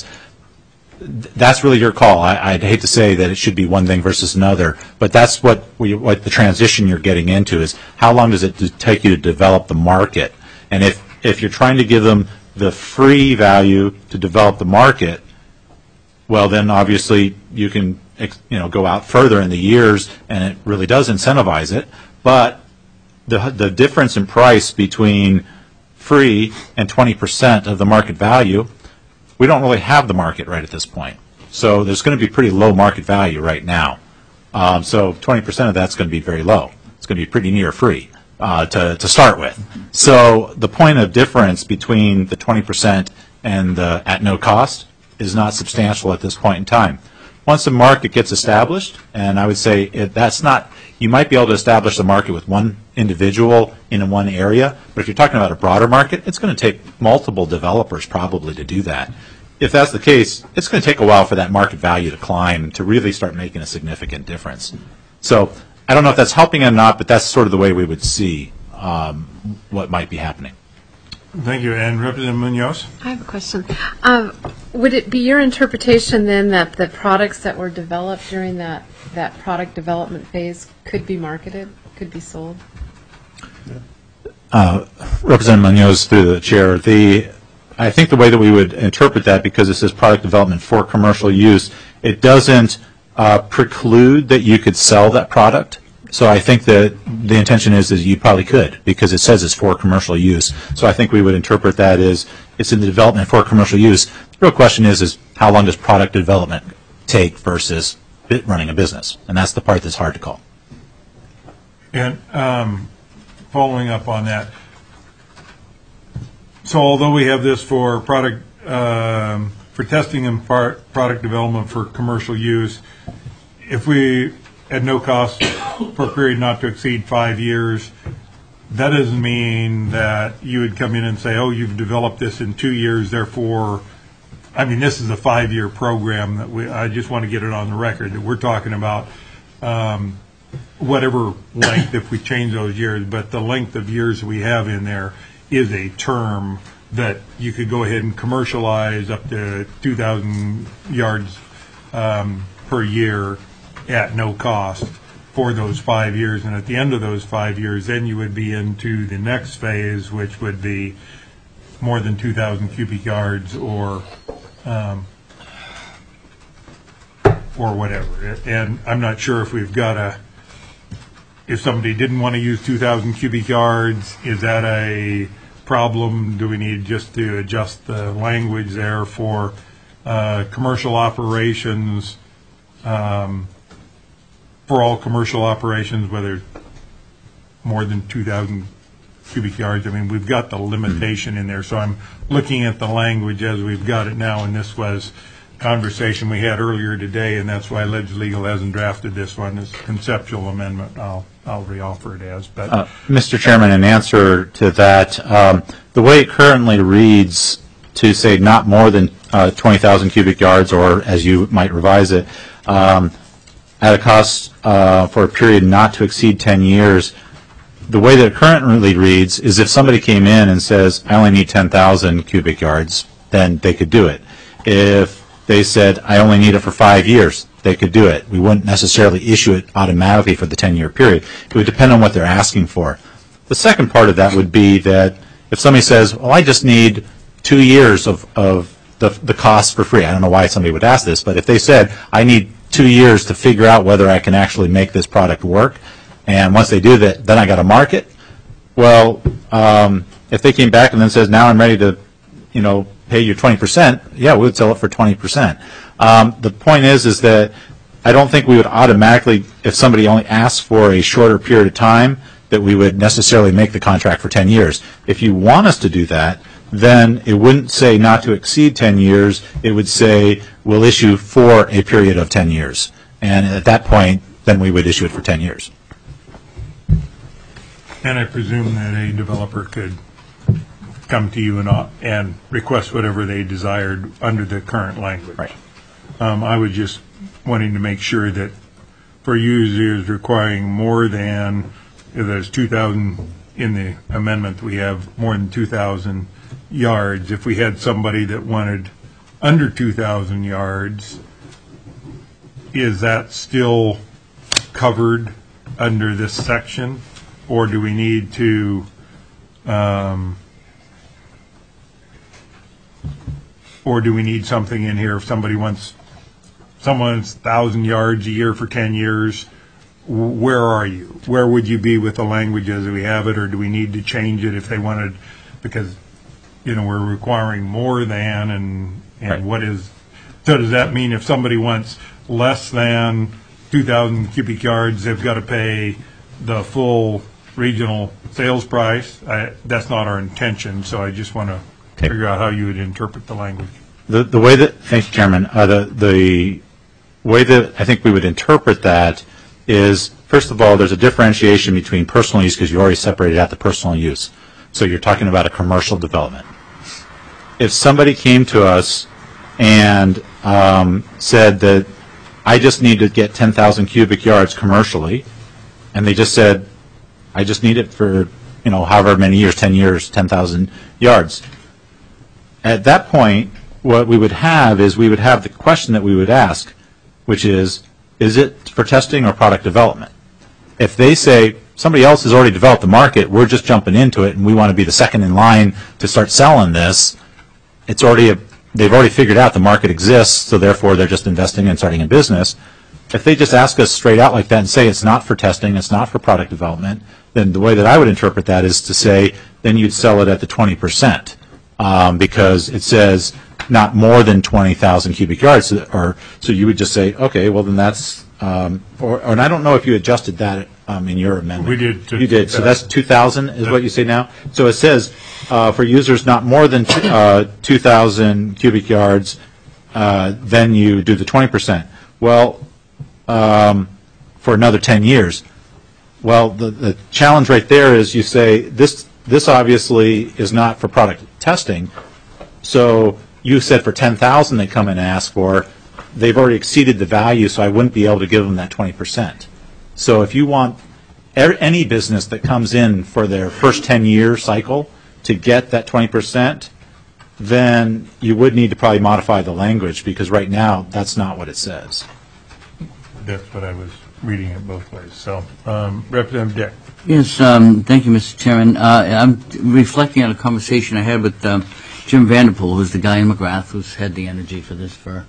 [SPEAKER 7] that's really your call. I, I'd hate to say that it should be one thing versus another, but that's what we, what the transition you're getting into is. How long does it take you to develop the market? And if if you're trying to give them the free value to develop the market, well, then obviously you can you know go out further in the years, and it really does incentivize it. But the the difference in price between free and twenty percent of the market value, we don't really have the market right at this point. So there's going to be pretty low market value right now Um, so twenty percent of that's going to be very low. It's going to be pretty near free uh, to, to start with. So the point of difference between the twenty percent and the at no cost is not substantial at this point in time. Once the market gets established, and I would say it, that's not, you might be able to establish the market with one individual in one area, but if you're talking about a broader market, it's going to take multiple developers probably to do that. If that's the case, it's going to take a while for that market value to climb to really start making a significant difference. So I don't know if that's helping or not, but that's sort of the way we would see um, what might be happening.
[SPEAKER 1] Thank you. And Representative Munoz?
[SPEAKER 5] I have a question. Um, would it be your interpretation then that the products that were developed during that, that product development phase could be marketed, could be sold?
[SPEAKER 7] Uh, Representative Munoz, through the chair, the I think the way that we would interpret that, because it says product development for commercial use, it doesn't uh, preclude that you could sell that product. So I think that the intention is is you probably could, because it says it's for commercial use. So I think we would interpret that as it's in the development for commercial use. The real question is is how long does product development take versus running a business, and that's the part that's hard to call.
[SPEAKER 1] And um, following up on that, so although we have this for product um, for testing and par- product development for commercial use, if we at no cost for a period not to exceed five years, that doesn't mean that you would come in and say, oh, you've developed this in two years, therefore, I mean, this is a five-year program that we, I just want to get it on the record that we're talking about um, whatever length if we change those years, but the length of years we have in there is a term that you could go ahead and commercialize up to two thousand yards um, per year at no cost for those five years. And at the end of those five years, then you would be into the next phase, which would be more than two thousand cubic yards or um, or whatever. And I'm not sure if we've got a, if somebody didn't want to use two thousand cubic yards, is that a problem? Do we need just to adjust the language there for uh, commercial operations, um, for all commercial operations, whether more than two thousand cubic yards? I mean, we've got the limitation in there, so I'm looking at the language as we've got it now, and this was conversation we had earlier today, and that's why Ledge Legal hasn't drafted this one. It's a conceptual amendment. I'll I'll reoffer it as. But
[SPEAKER 7] uh, Mister Chairman, in answer to that, um, the way it currently reads to say not more than uh, twenty thousand cubic yards, or as you might revise it, um, at a cost uh, for a period not to exceed ten years, the way that it currently reads is if somebody came in and says, I only need ten thousand cubic yards, then they could do it. If they said, I only need it for five years, they could do it. We wouldn't necessarily issue it automatically for the ten-year period. It would depend on what they're asking for. The second part of that would be that if somebody says, well, I just need two years of, of the, the cost for free. I don't know why somebody would ask this, but if they said, I need two years to figure out whether I can actually make this product work, and once they do that, then I got to market. Well, um, if they came back and then says, now I'm ready to, you know, pay you twenty percent, yeah, we would sell it for twenty percent. Um, the point is, is that I don't think we would automatically, if somebody only asks for a shorter period of time, that we would necessarily make the contract for ten years. If you want us to do that, then it wouldn't say not to exceed ten years. It would say we'll issue for a period of ten years. And at that point, then we would issue it for ten years.
[SPEAKER 1] And I presume that a developer could come to you and, uh, and request whatever they desired under the current language.
[SPEAKER 7] Right.
[SPEAKER 1] Um, I was just wanting to make sure that for users requiring more than, if there's two thousand in the amendment, we have more than two thousand yards. If we had somebody that wanted under two thousand yards, is that still covered under this section? Or do we need to, um, or do we need something in here if somebody wants, someone's one thousand yards a year for ten years, where are you? Where would you be with the language as we have it, or do we need to change it if they wanted, because, you know, we're requiring more than, and, and
[SPEAKER 7] Right.
[SPEAKER 1] what is, so does that mean if somebody wants less than two thousand cubic yards, they've got to pay the full regional sales price. I, that's not our intention, so I just want to
[SPEAKER 7] Okay.
[SPEAKER 1] figure out how you would interpret the language.
[SPEAKER 7] The, the way that, thanks, Chairman, uh, the, the way that I think we would interpret that is, first of all, there's a differentiation between personal use because you already separated out the personal use. So you're talking about a commercial development. If somebody came to us and um, said that I just need to get ten thousand cubic yards commercially, and they just said, I just need it for, you know, however many years, ten years, ten thousand yards. At that point, what we would have is we would have the question that we would ask, which is, is it for testing or product development? If they say, somebody else has already developed the market, we're just jumping into it, and we want to be the second in line to start selling this, it's already a, they've already figured out the market exists, so therefore they're just investing and starting a business. If they just ask us straight out like that and say it's not for testing, it's not for product development, then the way that I would interpret that is to say, then you'd sell it at the twenty percent. Um, because it says not more than twenty thousand cubic yards, or so you would just say, okay, well then that's, um, or, or and I don't know if you adjusted that um, in your amendment.
[SPEAKER 1] We did.
[SPEAKER 7] You did. So that's two thousand is what you say now. So it says uh, for users not more than t- uh, two thousand cubic yards, uh, then you do the twenty percent. Well, um, for another ten years. Well, the, the challenge right there is you say this. This obviously is not for product testing. So you said for ten thousand they come and ask for. They've already exceeded the value, so I wouldn't be able to give them that twenty percent. So if you want er, any business that comes in for their first ten-year cycle to get that twenty percent, then you would need to probably modify the language because right now that's not what it says.
[SPEAKER 1] That's what I was reading it both ways. So, um, Representative Dick.
[SPEAKER 9] Yes, um, thank you, Mister Chairman. Uh, I'm reflecting on a conversation I had with um, Jim Vanderpool, who's the guy in McGrath who's had the energy for this for,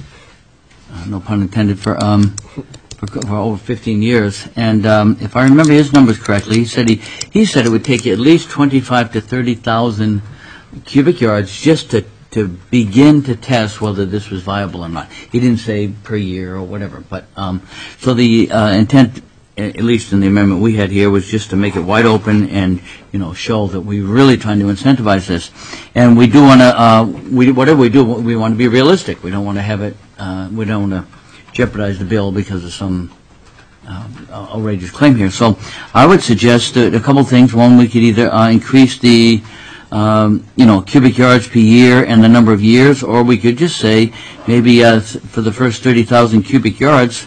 [SPEAKER 9] uh, no pun intended, for, um, for for over fifteen years. And um, if I remember his numbers correctly, he said he he said it would take you at least twenty-five to thirty thousand cubic yards just to to begin to test whether this was viable or not. He didn't say per year or whatever, but um, so the uh, intent, at least in the amendment we had here, was just to make it wide open and, you know, show that we're really trying to incentivize this. And we do want to, uh, we, whatever we do, we want to be realistic. We don't want to have it, uh, we don't want to jeopardize the bill because of some uh, outrageous claim here. So I would suggest that a couple things. One, we could either uh, increase the, um, you know, cubic yards per year and the number of years, or we could just say maybe uh, for the first thirty thousand cubic yards,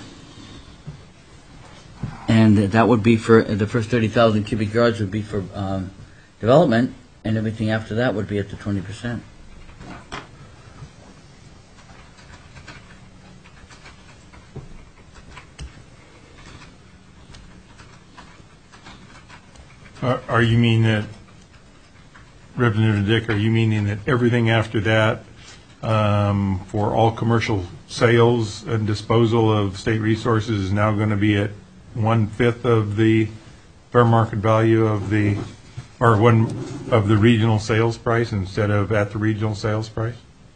[SPEAKER 9] and that would be for, the first thirty thousand cubic yards would be for um, development, and everything after that would be at the twenty percent.
[SPEAKER 1] Are, are you mean that, Representative Dick, are you meaning that everything after that, um, for all commercial sales and disposal of state resources is now going to be at one-fifth of the fair market value of the, or one of the regional sales price instead of at the regional sales price?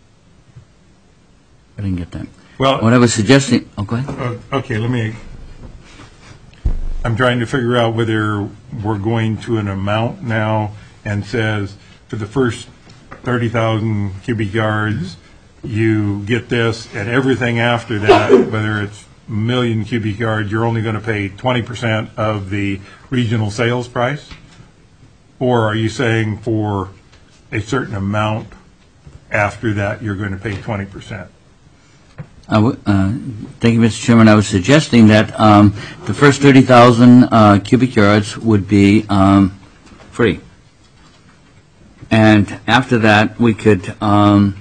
[SPEAKER 9] I didn't get that.
[SPEAKER 1] Well,
[SPEAKER 9] What I was suggesting, oh, go ahead.
[SPEAKER 1] Uh, Okay, let me, I'm trying to figure out whether we're going to an amount now and says for the first thirty thousand cubic yards, you get this, and everything after that, whether it's a million cubic yards, you're only going to pay twenty percent of the regional sales price? Or are you saying for a certain amount after that, you're going to pay twenty percent?
[SPEAKER 9] I w- uh, Thank you, Mister Chairman. I was suggesting that um, the first thirty thousand uh, cubic yards would be um, free. And after that, we could, um,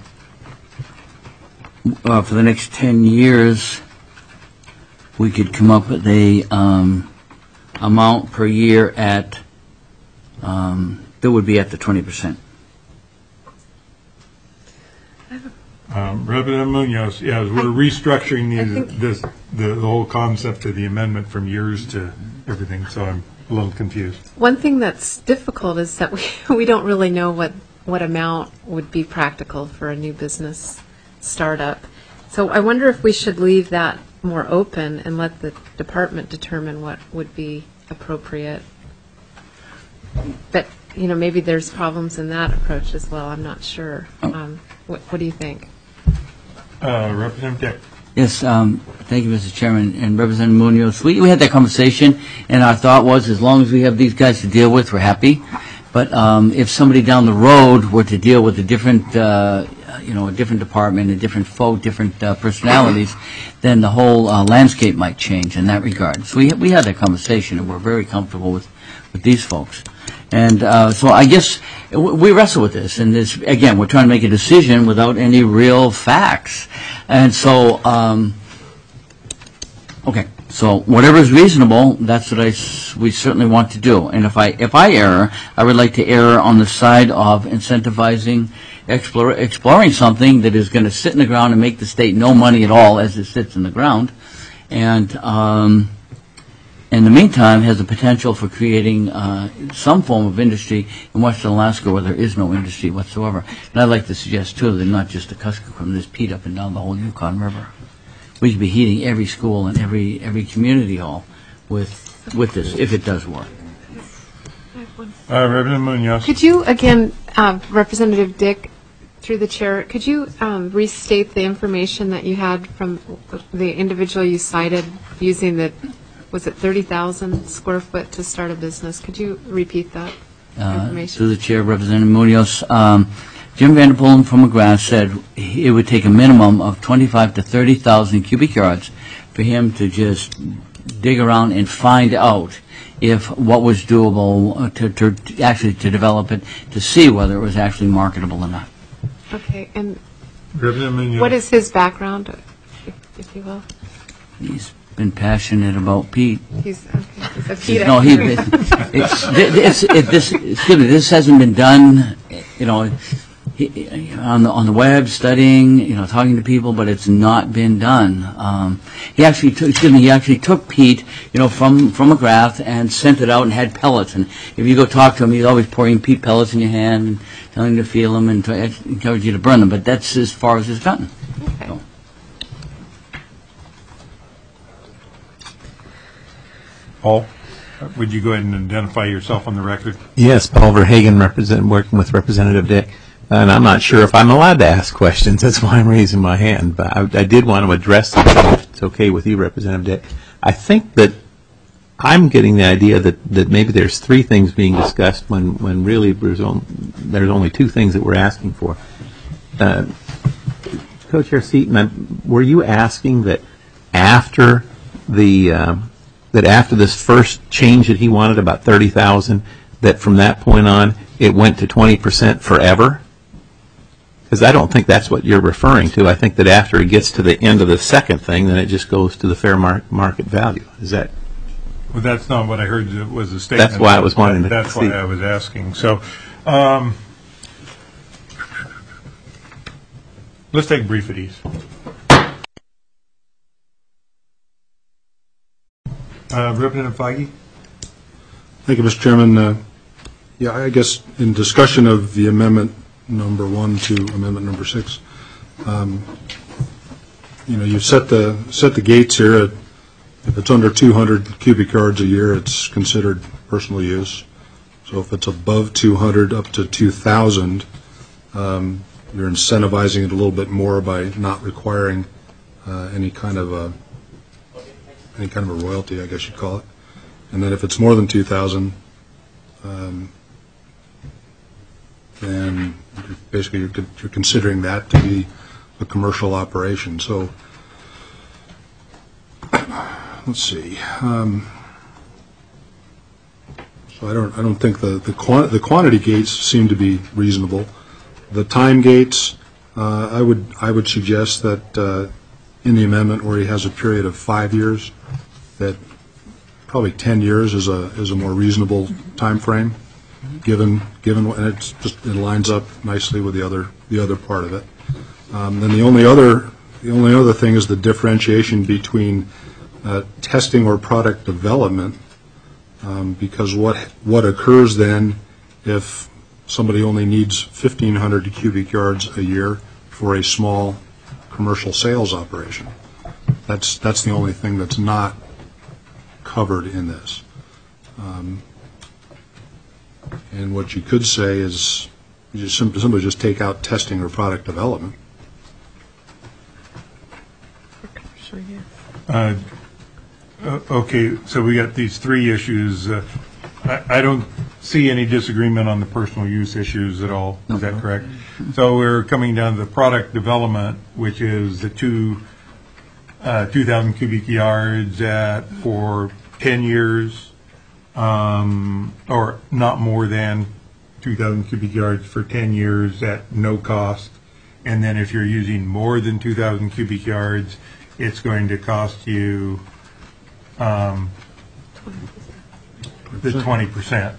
[SPEAKER 9] uh, for the next ten years, we could come up with a um, amount per year at, um, that would be at the twenty percent.
[SPEAKER 1] Um, Representative Munoz, yeah, we're restructuring the,
[SPEAKER 5] think-
[SPEAKER 1] this, the, the whole concept of the amendment from years to everything, so I'm a little confused.
[SPEAKER 5] One thing that's difficult is that we, we don't really know what, what amount would be practical for a new business startup. So I wonder if we should leave that more open and let the department determine what would be appropriate. But, you know, maybe there's problems in that approach as well. I'm not sure. Um, what, what do you think?
[SPEAKER 1] Uh, Representative Dick.
[SPEAKER 9] Yes, um, thank you, Mister Chairman, and Representative Munoz. We, we had that conversation, and our thought was, as long as we have these guys to deal with, we're happy. But um, if somebody down the road were to deal with a different, uh, you know, a different department, a different folk, different uh, personalities, then the whole uh, landscape might change in that regard. So we we had that conversation, and we're very comfortable with, with these folks. And uh, so I guess w- we wrestle with this, and this again, we're trying to make a decision without any real facts. And so, um, okay, so whatever is reasonable, that's what I s- we certainly want to do. And if I if I err, I would like to err on the side of incentivizing explore, exploring something that is going to sit in the ground and make the state no money at all as it sits in the ground, and um, in the meantime, has the potential for creating uh, some form of industry in Western Alaska where there is no industry whatsoever. And I'd like to suggest, too, that not just the Kuskokwim, there's peat up and down the whole Yukon River. We should be heating every school and every every community hall with with this, if it does work.
[SPEAKER 1] Uh, Representative Munoz.
[SPEAKER 5] Could you, again, uh, Representative Dick, through the chair, could you um, restate the information that you had from the individual you cited using the, was it thirty thousand square foot to start a business? Could you repeat that
[SPEAKER 9] Uh,
[SPEAKER 5] information?
[SPEAKER 9] through the chair, Representative Munoz, um, Jim Vanderpolen from McGrath said it would take a minimum of twenty-five to thirty thousand cubic yards for him to just dig around and find out if what was doable uh, to, to actually to develop it, to see whether it was actually marketable or not.
[SPEAKER 5] Okay, and
[SPEAKER 1] Representative Munoz.
[SPEAKER 5] what is his background, if, if you will?
[SPEAKER 9] He's been passionate about peat.
[SPEAKER 5] He's, okay, he's a PETA.
[SPEAKER 9] No, he, it, it's, it's, it, this, excuse me, this hasn't been done, you know, he, on the, on the web, studying, you know, talking to people, but it's not been done. Um, he actually took, excuse me, he actually took peat, you know, from, from McGrath and sent it out and had pellets. And if you go talk to him, he's always pouring peat pellets in your hand and telling you to feel them and try, encourage you to burn them. But that's as far as it's gotten.
[SPEAKER 5] Okay.
[SPEAKER 9] So.
[SPEAKER 1] Paul, would you go ahead and identify yourself on the record?
[SPEAKER 10] Yes, Paul Verhagen, represent, working with Representative Dick. And I'm not sure if I'm allowed to ask questions. That's why I'm raising my hand. But I, I did want to address something, if it's okay with you, Representative Dick. I think that I'm getting the idea that, that maybe there's three things being discussed when, when really there's only, there's only two things that we're asking for. Uh, Co-Chair Seaton, I'm, were you asking that after the uh, that after this first change that he wanted, about thirty thousand, that from that point on it went to twenty percent forever? Because I don't think that's what you're referring to. I think that after it gets to the end of the second thing, then it just goes to the fair mar- market value. Is that?
[SPEAKER 1] Well, that's not what I heard it was a statement.
[SPEAKER 10] That's why I was wanting to
[SPEAKER 1] That's
[SPEAKER 10] see.
[SPEAKER 1] why I was asking. So, um, let's take a brief at ease. Uh, Representative Feige?
[SPEAKER 8] Thank you, Mister Chairman. Uh, yeah, I guess in discussion of the amendment number one to amendment number six, um, you know, you set the set the gates here at, if it's under two hundred cubic yards a year, it's considered personal use. So if it's above two hundred up to two thousand, um, you're incentivizing it a little bit more by not requiring uh, any kind of a any kind of a royalty, I guess you'd call it. And then if it's more than two thousand, um, then you're basically you're, you're considering that to be a commercial operation. So let's see. Um, so I don't I don't think the the, quant- the quantity gates seem to be reasonable. The time gates, uh, I would I would suggest that uh, in the amendment where he has a period of five years, that probably ten years is a is a more reasonable time frame, given given and it's just it lines up nicely with the other the other part of it. Um, then the only other the only other thing is the differentiation between uh, testing or product development, um, because what what occurs then if somebody only needs fifteen hundred cubic yards a year for a small commercial sales operation? That's, that's the only thing that's not covered in this. Um, And what you could say is, you just simply, simply just take out testing or product development.
[SPEAKER 1] Uh, o- Okay, so we got these three issues. Uh, I I don't see any disagreement on the personal use issues at all. Is that correct? So we're coming down to the product development, which is the two, uh, two thousand cubic yards at, for ten years, um, or not more than two thousand cubic yards for ten years at no cost. And then if you're using more than two thousand cubic yards, it's going to cost you um, the twenty percent.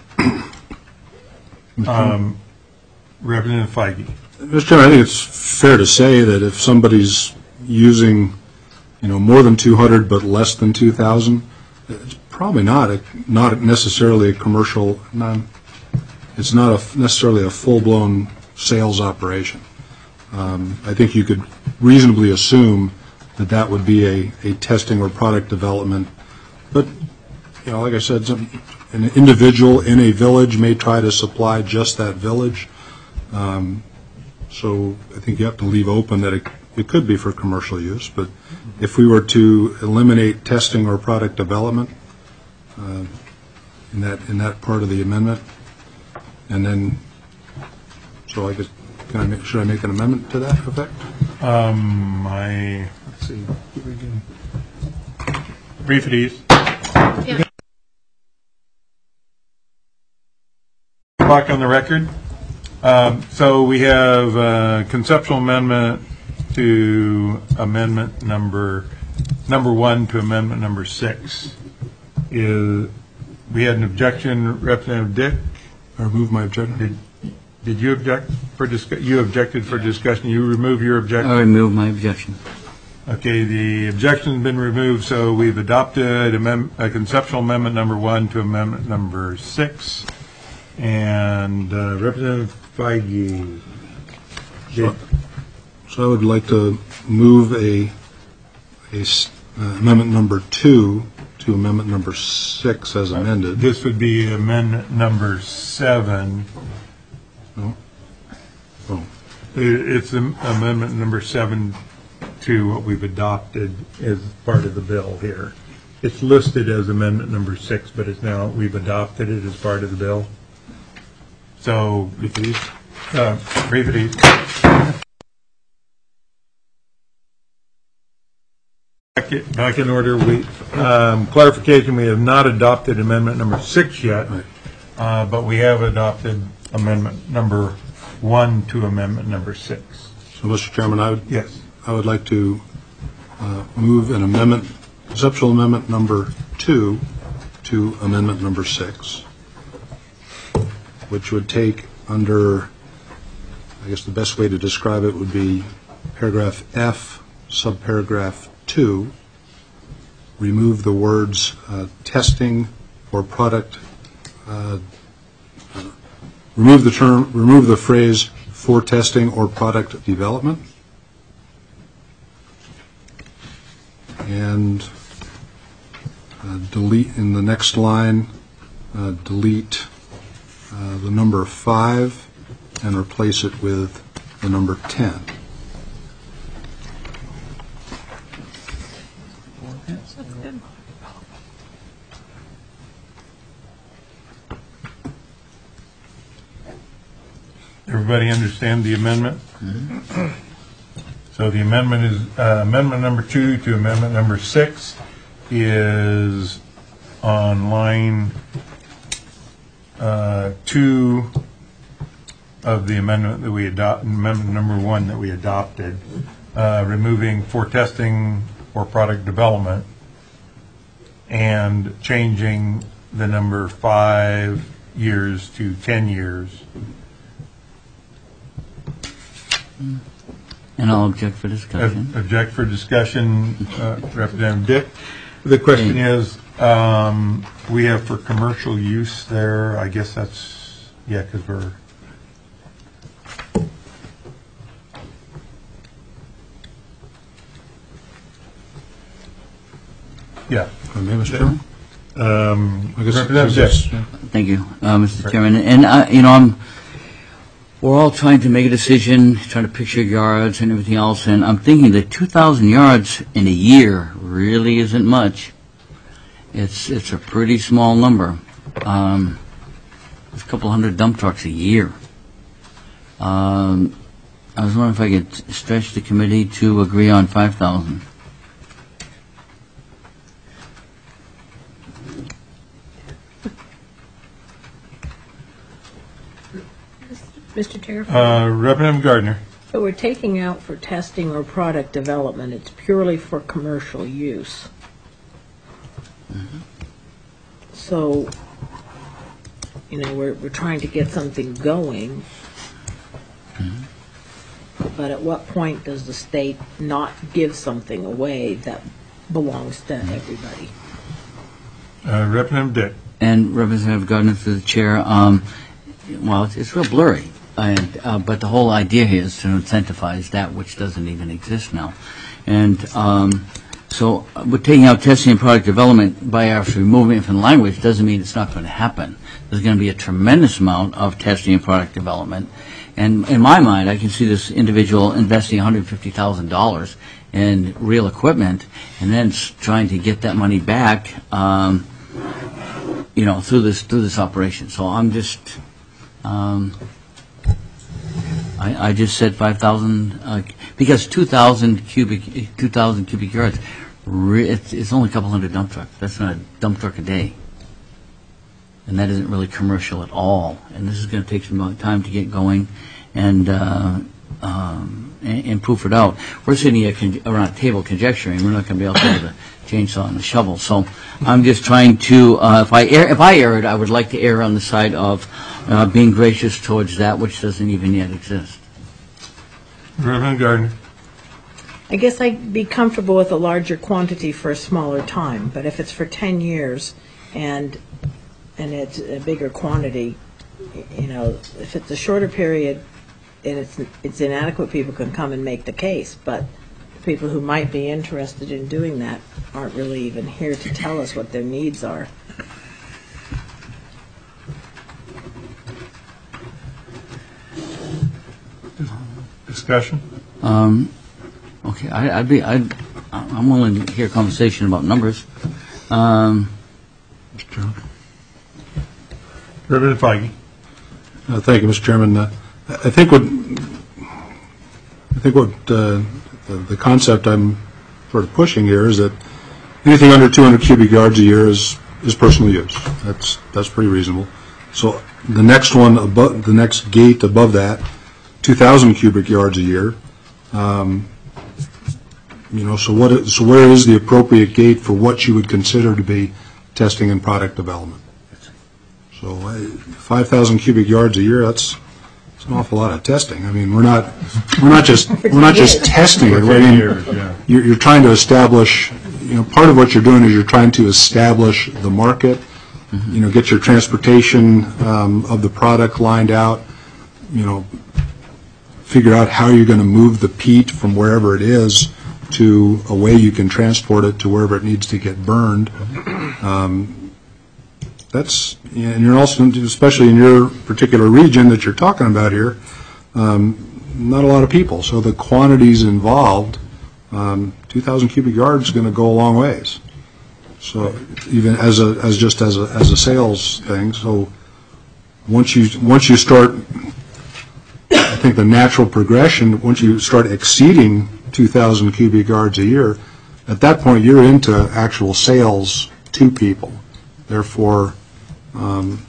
[SPEAKER 1] Um, Representative Feige.
[SPEAKER 8] Mister Chairman, I think it's fair to say that if somebody's using, you know, more than two hundred but less than two thousand, it's probably not a, not necessarily a commercial, non, it's not a, necessarily a full-blown sales operation. Um, I think you could reasonably assume that that would be a, a testing or product development. But, you know, like I said, some, an individual in a village may try to supply just that village. Um, so I think you have to leave open that it, it could be for commercial use. But if we were to eliminate testing or product development uh, in that in that part of the amendment, and then, so I guess, can I make, should I make an amendment to that effect?
[SPEAKER 1] Um, I, let's see, brief at ease.
[SPEAKER 5] Yeah.
[SPEAKER 1] Clock on the record. Um, so we have uh, conceptual amendment to amendment number, number one to amendment number six. Is, we had an objection, Representative Dick?
[SPEAKER 8] I remove my objection.
[SPEAKER 1] Did, did you object for discuss, you objected for discussion, you remove your objection?
[SPEAKER 9] I remove my objection.
[SPEAKER 1] Okay, the objection's been removed, so we've adopted amend, a conceptual amendment number one to amendment number six. And uh, Representative Feige.
[SPEAKER 8] So, so I would like to move a, a s- uh, amendment number two to amendment number six as amended.
[SPEAKER 1] This would be amendment number seven.
[SPEAKER 8] No? Oh,
[SPEAKER 1] I- It's am- amendment number seven to what we've adopted as part of the bill here. It's listed as amendment number six, but it's now, we've adopted it as part of the bill. So, uh, brief it easy. Back in- Back in order, we, um, clarification, we have not adopted amendment number six yet,
[SPEAKER 8] Right.
[SPEAKER 1] uh, but we have adopted amendment number one to amendment number six.
[SPEAKER 8] so Mister Chairman, I would,
[SPEAKER 1] Yes.
[SPEAKER 8] I would like to uh, move an amendment, conceptual amendment number two to amendment number six, which would take under, I guess the best way to describe it would be paragraph F, subparagraph two, remove the words uh, testing or product, uh, remove the term, remove the phrase for testing or product development, and uh, delete in the next line, uh, delete uh, the number five and replace it with the number ten.
[SPEAKER 5] That's good.
[SPEAKER 1] Everybody understand the amendment? So the amendment is, uh, amendment number two to amendment number six is on line uh, two of the amendment that we adopt, amendment number one that we adopted, uh, removing for testing or product development and changing the number five years to ten years.
[SPEAKER 9] And I'll object for discussion.
[SPEAKER 1] Ob- Object for discussion, uh, Representative Dick. The question is, um, we have for commercial use there, I guess that's, yeah, because we're, Yeah.
[SPEAKER 8] If I may, Mister Chairman?
[SPEAKER 1] Um,
[SPEAKER 8] I guess
[SPEAKER 1] Representative
[SPEAKER 8] it's-
[SPEAKER 1] Dick.
[SPEAKER 9] Thank you, uh, Mister Chairman. And, uh, you know, I'm, we're all trying to make a decision, trying to picture yards and everything else, and I'm thinking that two thousand yards in a year really isn't much. It's it's a pretty small number. Um, It's a couple hundred dump trucks a year. Um, I was wondering if I could stretch the committee to agree on five thousand.
[SPEAKER 3] Mister Chair?
[SPEAKER 1] Uh, Representative Gardner.
[SPEAKER 3] So we're taking out for testing or product development, it's purely for commercial use. So, you know, we're, we're trying to get something going, but at what point does the state not give something away that belongs to everybody?
[SPEAKER 1] Uh, Representative Dick.
[SPEAKER 9] And Representative Gardner to the chair. Um, well, it's, it's real blurry, and uh, but the whole idea here is to incentivize that which doesn't even exist now. And um, so uh, we're taking out testing and product development by actually removing it from the language doesn't mean it's not going to happen. There's going to be a tremendous amount of testing and product development. And in my mind, I can see this individual investing one hundred fifty thousand dollars in real equipment and then s- trying to get that money back, um, you know, through this through this operation. So I'm just, um, I, I just said five thousand uh, because two thousand cubic two thousand cubic yards. Re- it's, it's only a couple hundred dump trucks. That's not a dump truck a day. And that isn't really commercial at all. And this is going to take some time to get going and, uh, um, and, and proof it out. We're sitting here con- around a table conjecturing. We're not going to be able to have the chainsaw and the shovel. So I'm just trying to, uh, if I err, if I erred, I would like to err on the side of uh, being gracious towards that which doesn't even yet exist.
[SPEAKER 1] Representative Gardner.
[SPEAKER 3] I guess I'd be comfortable with a larger quantity for a smaller time, but if it's for ten years and and it's a bigger quantity, y- you know, if it's a shorter period and it's it's inadequate, people can come and make the case, but the people who might be interested in doing that aren't really even here to tell us what their needs are.
[SPEAKER 1] Discussion?
[SPEAKER 9] Um, okay, I, I'd be, I'd, I'm willing to hear a conversation about numbers. Um,
[SPEAKER 1] Representative Feige.
[SPEAKER 8] Uh, Thank you, Mister Chairman. Uh, I think what, I think what uh, the the concept I'm sort of pushing here is that anything under two hundred cubic yards a year is, is personal use. That's, that's pretty reasonable. So the next one above, the next gate above that, two thousand cubic yards a year. Um, You know, so what, so where is the appropriate gate for what you would consider to be testing and product development? So uh, five thousand cubic yards a year, that's, that's an awful lot of testing. I mean, we're not, we're not just, we're not just testing it. I mean,
[SPEAKER 1] years, yeah.
[SPEAKER 8] you're, you're trying to establish, you know, part of what you're doing is you're trying to establish the market, you know, get your transportation um, of the product lined out, you know, figure out how you're going to move the peat from wherever it is to a way you can transport it to wherever it needs to get burned. Um, that's, and you're also, especially in your particular region that you're talking about here, um, not a lot of people. So the quantities involved, um, two thousand cubic yards is going to go a long ways. So even as a, as just as a, as a sales thing. So once you, once you start, I think the natural progression, once you start exceeding two thousand cubic yards a year, at that point you're into actual sales to people. Therefore, um,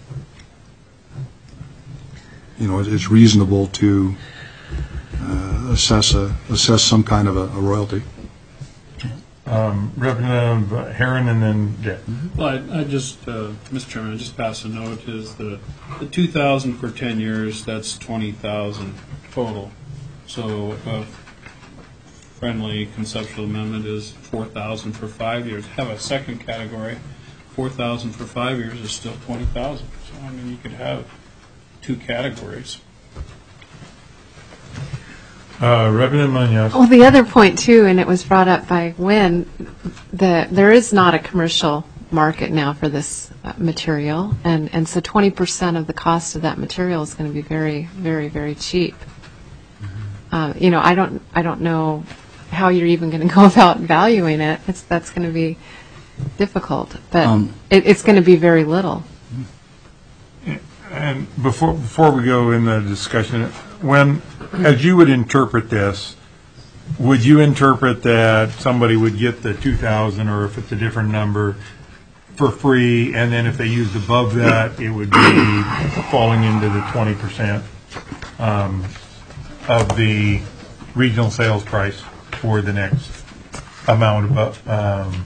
[SPEAKER 8] you know, it's reasonable to uh, assess a assess some kind of a, a royalty.
[SPEAKER 1] Um, Representative Herron and then Dick.
[SPEAKER 4] Well, I, I just, uh, Mister Chairman, I just passed a note, is the, the two thousand for ten years, that's twenty thousand total. So a friendly conceptual amendment is four thousand for five years. Have a second category, four thousand for five years is still twenty thousand. So, I mean, you could have two categories.
[SPEAKER 1] Uh, Representative Munoz.
[SPEAKER 5] Well, the other point too, and it was brought up by Wynn, that there is not a commercial market now for this uh, material, and, and so twenty percent of the cost of that material is going to be very, very, very cheap. Uh, you know, I don't, I don't know how you're even going to go about valuing it. It's, that's going to be difficult, but
[SPEAKER 9] Um,
[SPEAKER 5] it, it's going to be very little.
[SPEAKER 1] And before before we go in the discussion, when, as you would interpret this, would you interpret that somebody would get the two thousand, or if it's a different number, for free, and then if they used above that, it would be falling into the twenty percent um, of the regional sales price for the next amount above? Um,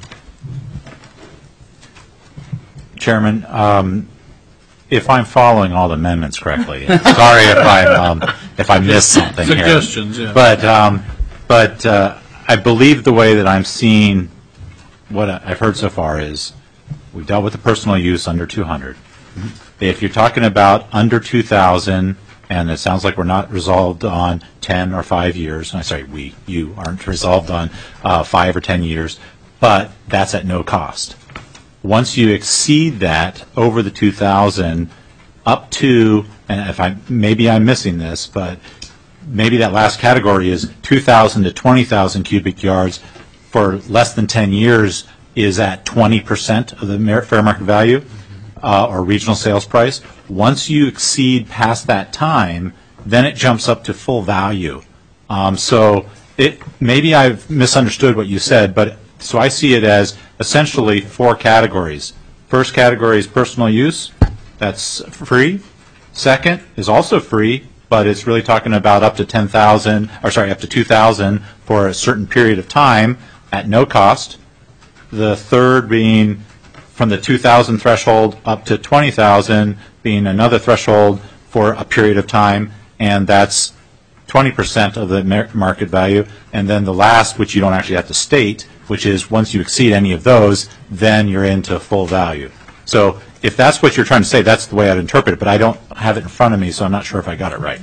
[SPEAKER 7] Chairman, um, if I'm following all the amendments correctly, sorry if I'm um, if I missed something here.
[SPEAKER 4] Suggestions, yeah.
[SPEAKER 7] But um, but uh, I believe the way that I'm seeing what I've heard so far is we've dealt with the personal use under two hundred. If you're talking about under two thousand, and it sounds like we're not resolved on ten or five years. I'm sorry, we you aren't resolved on uh, five or ten years, but that's at no cost. Once you exceed that over the two thousand, up to, and if I maybe I'm missing this, but maybe that last category is two thousand to twenty thousand cubic yards for less than ten years is at twenty percent of the mer- fair market value uh, or regional sales price. Once you exceed past that time, then it jumps up to full value. Um, so it maybe I've misunderstood what you said, but so I see it as essentially four categories. First category is personal use. That's free. Second is also free, but it's really talking about up to ten thousand, or sorry, up to two thousand for a certain period of time at no cost. The third being from the two thousand threshold up to twenty thousand being another threshold for a period of time, and that's twenty percent of the mar- market value. And then the last, which you don't actually have to state, which is once you exceed any of those, then you're into full value. So if that's what you're trying to say, that's the way I'd interpret it, but I don't have it in front of me, so I'm not sure if I got it right.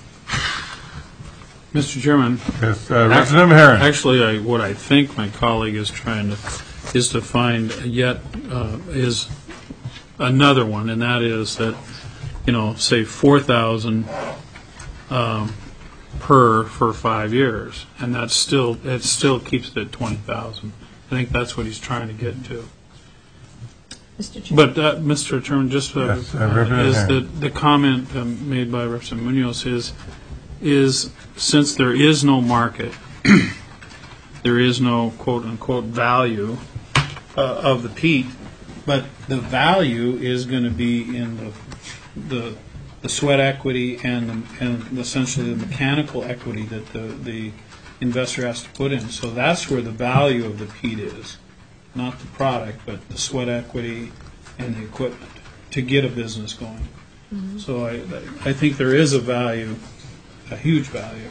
[SPEAKER 4] Mister Chairman.
[SPEAKER 1] Yes, uh, Representative Herron.
[SPEAKER 4] Actually, I, what I think my colleague is trying to, is to find yet, uh, is another one, and that is that, you know, say four thousand um, per for five years, and that's still, it still keeps it at twenty thousand. I think that's what he's trying to get to.
[SPEAKER 3] Mister Chairman.
[SPEAKER 4] But, uh, Mister Chairman, just uh,
[SPEAKER 1] Yes, uh, Representative
[SPEAKER 4] is
[SPEAKER 1] Herron.
[SPEAKER 4] the, the comment um, made by Representative Munoz is, is since there is no market, there is no quote-unquote value uh, of the peat, but the value is going to be in the, the the sweat equity and the, and essentially the mechanical equity that the, the investor has to put in. So that's where the value of the peat is, not the product, but the sweat equity and the equipment to get a business going. Mm-hmm. So I I think there is a value, a huge value.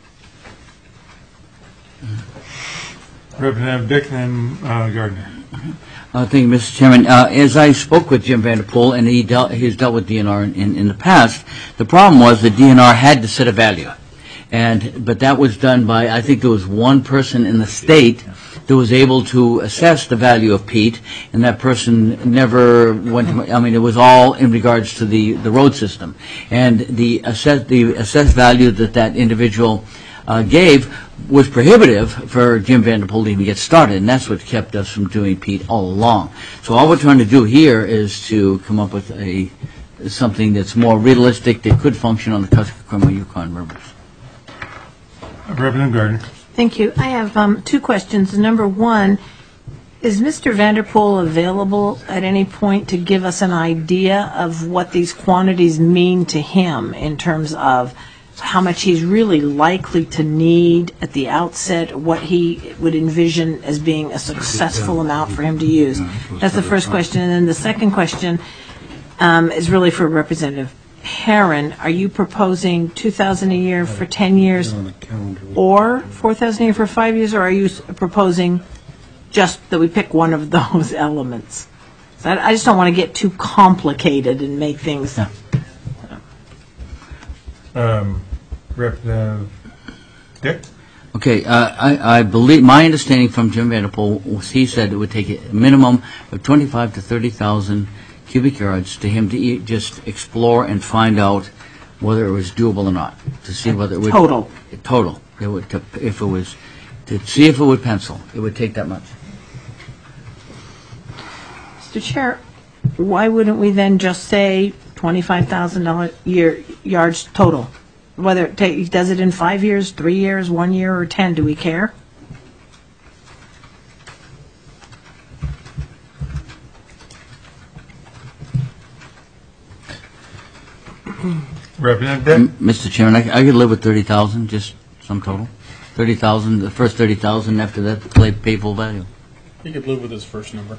[SPEAKER 1] Representative Dick and uh, Gardner.
[SPEAKER 9] Uh, thank you, Mister Chairman. Uh, as I spoke with Jim Vanderpool, and he dealt, he's dealt with D N R in, in, in the past, the problem was that D N R had to set a value. And, but that was done by, I think there was one person in the state that was able to assess the value of peat, and that person never went to, I mean, it was all in regards to the, the road system. And the assess, the assessed value that that individual uh, gave was prohibitive for Jim Vanderpool to even get started, and that's what kept us from doing peat all along. So all we're trying to do here is to come up with a something that's more realistic that could function on the Kuskokwim Yukon rivers.
[SPEAKER 1] Representative Gardner.
[SPEAKER 3] Thank you. I have um, two questions. Number one, is Mister Vanderpool available at any point to give us an idea of what these quantities mean to him in terms of how much he's really likely to need at the outset, what he would envision as being a successful amount for him to use? That's the first question. And then the second question um, is really for Representative Herron. Are you proposing two thousand dollars a year for ten years or four thousand dollars a year for five years, or are you proposing just that we pick one of those elements? So I, I just don't want to get too complicated and make things...
[SPEAKER 9] Yeah.
[SPEAKER 1] Um, Representative Dick?
[SPEAKER 9] Okay, uh, I, I believe, my understanding from Jim Vanderpool was he said it would take a minimum of twenty-five to thirty thousand cubic yards to him to e- just explore and find out whether it was doable or not, to see whether it would.
[SPEAKER 3] Total.
[SPEAKER 9] Total. It would, to, if it was, to see if it would pencil, it would take that much.
[SPEAKER 3] Mister Chair, why wouldn't we then just say twenty-five thousand dollars year yards total? Whether it take, does it in five years, three years, one year, or ten, do we care?
[SPEAKER 1] Representative Dick?
[SPEAKER 9] M- Mister Chairman, I, I could live with thirty thousand, just some total. Thirty thousand, the first thirty thousand, after that, play, pay full value.
[SPEAKER 4] He could live with his first number.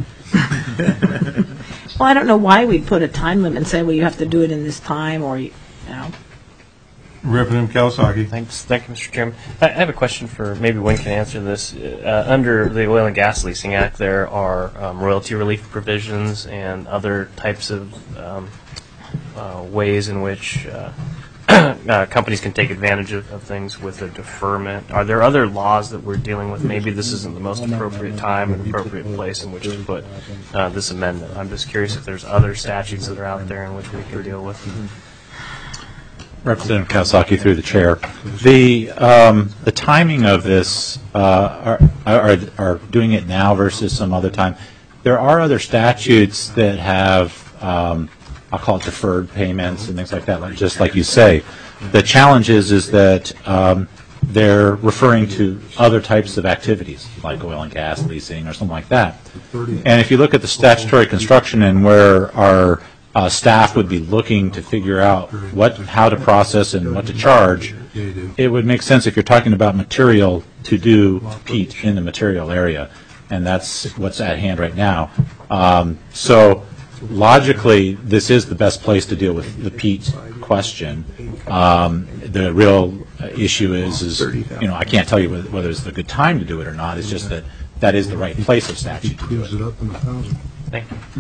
[SPEAKER 3] Well, I don't know why we'd put a time limit and say, well, you have to do it in this time, or, you know.
[SPEAKER 1] Representative Kawasaki.
[SPEAKER 6] Thanks. Thank you, Mister Chairman. I I have a question for maybe Wayne can answer this. Uh, under the Oil and Gas Leasing Act, there are um, royalty relief provisions and other types of um, uh, ways in which uh, uh, companies can take advantage of, of things with a deferment. Are there other laws that we're dealing with? Maybe this isn't the most appropriate time and appropriate place in which to put uh, this amendment. I'm just curious if there's other statutes that are out there in which we can deal with.
[SPEAKER 7] Representative Kawasaki, through the chair. The um, the timing of this, uh, are, are are doing it now versus some other time. There are other statutes that have, um, I'll call it deferred payments and things like that, like, just like you say. The challenge is, is that um, they're referring to other types of activities, like oil and gas leasing or something like that. And if you look at the statutory construction and where our Uh, staff would be looking to figure out what, how to process and what to charge, it would make sense if you're talking about material to do peat in the material area, and that's what's at hand right now. Um, so logically, this is the best place to deal with the peat question. Um, the real issue is, is, you know, I can't tell you whether, whether it's a good time to do it or not. It's just that that is the right place of statute to do it.
[SPEAKER 6] Thank you.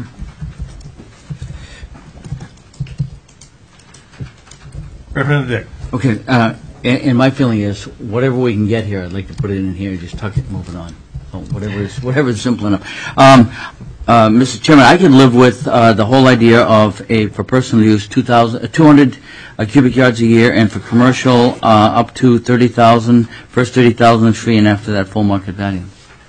[SPEAKER 1] Representative Dick?
[SPEAKER 9] Okay, uh, and, and my feeling is, whatever we can get here, I'd like to put it in here, just tuck it, and move it on. So whatever is, whatever is simple enough. Um, uh, Mister Chairman, I can live with uh, the whole idea of a, for personal use, two thousand, two hundred uh, cubic yards a year, and for commercial, uh, up to thirty thousand. First thirty thousand is free, and after that, full market value.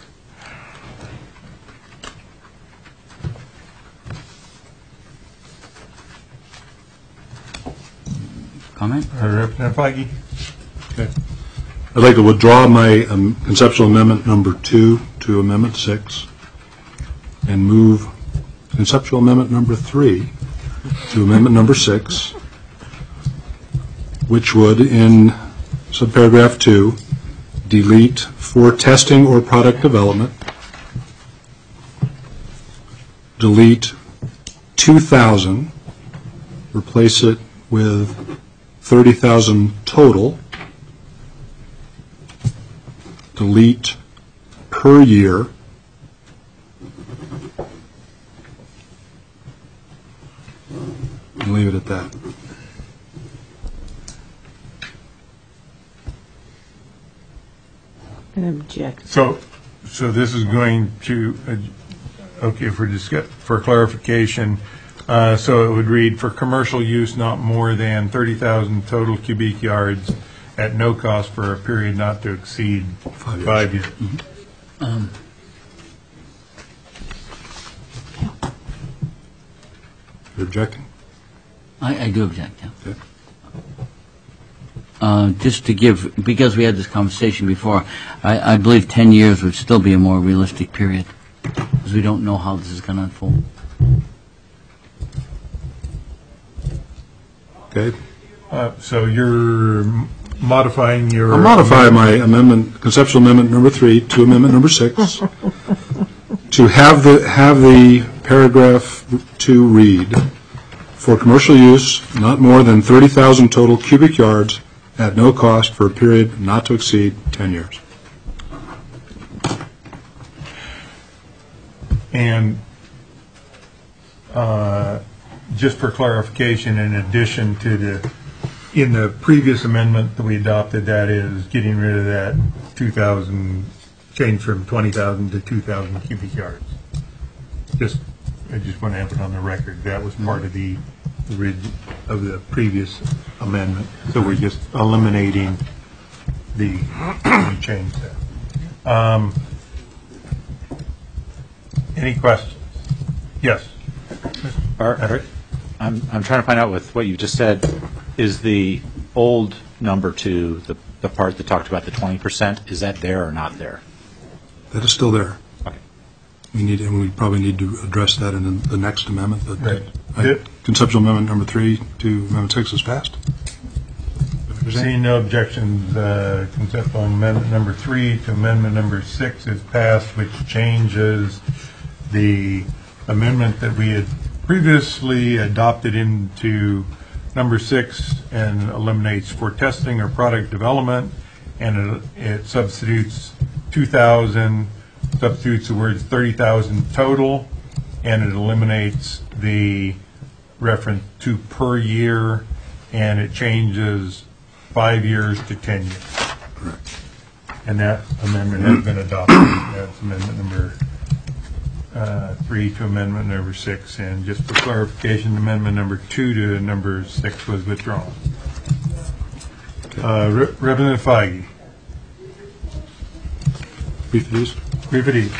[SPEAKER 9] Comment?
[SPEAKER 1] Representative Feige?
[SPEAKER 8] Okay. I'd like to withdraw my um, conceptual amendment number two to amendment six and move conceptual amendment number three to amendment number six, which would, in subparagraph two, delete for testing or product development, delete two thousand, replace it with thirty thousand total, delete per year, and leave it at that.
[SPEAKER 3] An object.
[SPEAKER 1] So, so this is going to, uh, okay, for discuss, for clarification, uh, so it would read, for commercial use, not more than thirty thousand total cubic yards at no cost for a period not to exceed
[SPEAKER 8] Five years.
[SPEAKER 1] five years.
[SPEAKER 9] Um,
[SPEAKER 8] You're objecting?
[SPEAKER 9] I, I do object, yeah.
[SPEAKER 8] Okay.
[SPEAKER 9] Uh, just to give, because we had this conversation before, I, I believe ten years would still be a more realistic period, because we don't know how this is going to unfold.
[SPEAKER 8] Okay.
[SPEAKER 1] Uh, So you're m- modifying your...
[SPEAKER 8] I'll modify my amendment, conceptual amendment number three to amendment number six, to have the, have the paragraph two read, for commercial use, not more than thirty thousand total cubic yards at no cost for a period not to exceed ten years.
[SPEAKER 1] And uh, just for clarification, in addition to the in the previous amendment that we adopted, that is getting rid of that two thousand, change from twenty thousand to two thousand cubic yards. Just, I just want to have it on the record. That was part of the rid of the previous amendment. So we're just eliminating the, we changed that. Um, any questions? Yes.
[SPEAKER 7] Are- are- I'm, I'm trying to find out with what you just said, is the old number two, the, the part that talked about the twenty percent, is that there or not there?
[SPEAKER 8] That is still there.
[SPEAKER 7] Okay.
[SPEAKER 8] We need, and we probably need to address that in the next amendment, but
[SPEAKER 1] Right.
[SPEAKER 8] I- conceptual amendment number three to amendment six is passed.
[SPEAKER 1] Seeing no objections, uh, conceptual amendment number three to amendment number six is passed, which changes the amendment that we had previously adopted into number six and eliminates for testing or product development, and it, it substitutes two thousand, substitutes the words thirty thousand total, and it eliminates the reference to per year, and it changes five years to ten years.
[SPEAKER 8] Correct.
[SPEAKER 1] And that amendment has been adopted. That's amendment number uh, three to amendment number six. And just for clarification, amendment number two to number six was withdrawn. Uh, Re- Representative Feige.
[SPEAKER 8] Brief it is.
[SPEAKER 1] Brief it is.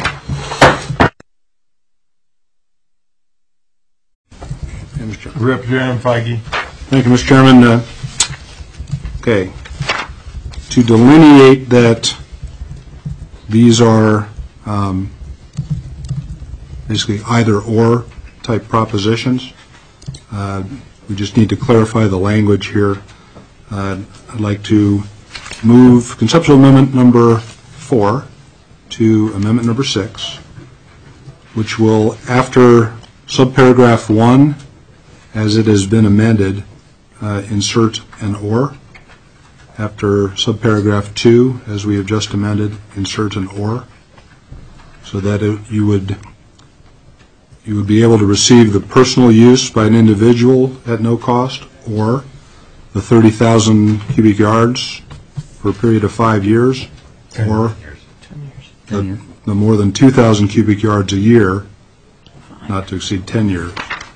[SPEAKER 8] Yeah, Mister Chairman.
[SPEAKER 1] Representative Feige.
[SPEAKER 8] Thank you, Mister Chairman. Uh, Okay. To delineate that these are um, basically either-or type propositions, uh, we just need to clarify the language here. Uh, I'd like to move conceptual amendment number four to amendment number six, which will, after subparagraph one, as it has been amended, uh, insert an or. After subparagraph two, as we have just amended, insert an or, so that it, you would you would be able to receive the personal use by an individual at no cost, or the thirty thousand cubic yards for a period of five years, or the, the more than two thousand cubic yards a year, not to exceed ten years.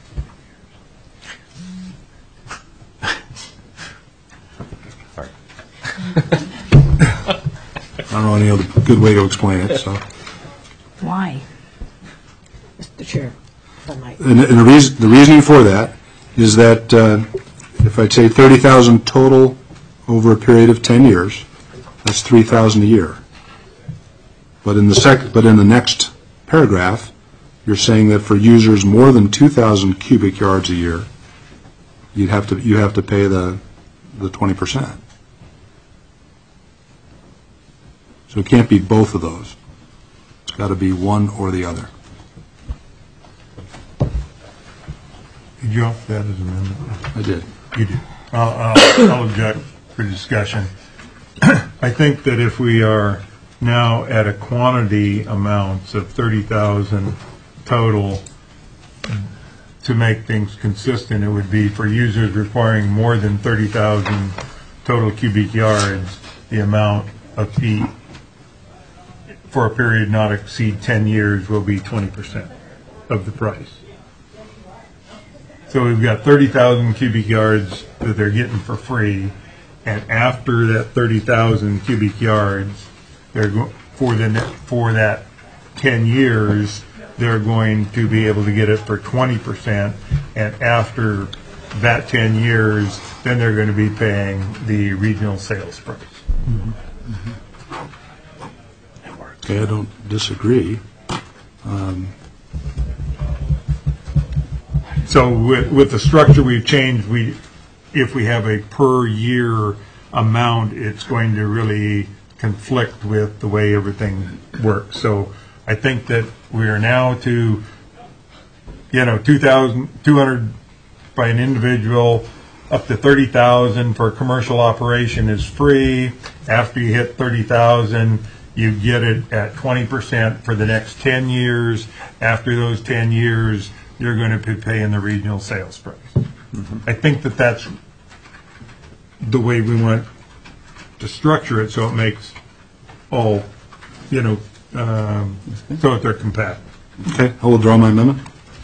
[SPEAKER 8] I don't know any other good way to explain it, so.
[SPEAKER 3] Why? Mister Chair, if I might.
[SPEAKER 8] And, and the reason, the reasoning for that is that uh, if I say thirty thousand total over a period of ten years, that's three thousand a year. But in the sec, but in the next paragraph, you're saying that for users more than two thousand cubic yards a year, you'd have to, you have to pay the, the twenty percent. So it can't be both of those. It's got to be one or the other.
[SPEAKER 1] Did you offer that as an amendment?
[SPEAKER 8] I did.
[SPEAKER 1] You did. I'll, I'll, I'll object for discussion. I think that if we are now at a quantity amounts of thirty thousand total, to make things consistent, it would be for users requiring more than thirty thousand total cubic yards, the amount of feet for a period not exceed ten years will be twenty percent of the price. So we've got thirty thousand cubic yards that they're getting for free, and after that thirty thousand cubic yards, they're go- for the ne- for that ten years, they're going to be able to get it for twenty percent, and after that ten years, then they're going to be paying the regional sales price.
[SPEAKER 8] Mm-hmm. Mm-hmm. Okay, I don't disagree. Um,
[SPEAKER 1] So with, with the structure we've changed, we, if we have a per year amount, it's going to really conflict with the way everything works. So I think that we are now to, you know, two thousand, two hundred by an individual, up to thirty thousand for a commercial operation is free. After you hit thirty thousand, you get it at twenty percent for the next ten years. After those ten years, you're going to be paying the regional sales price. Mm-hmm. I think that that's the way we want to structure it so it makes all, you know, um, so that they're compact.
[SPEAKER 8] Okay, I will draw my amendment.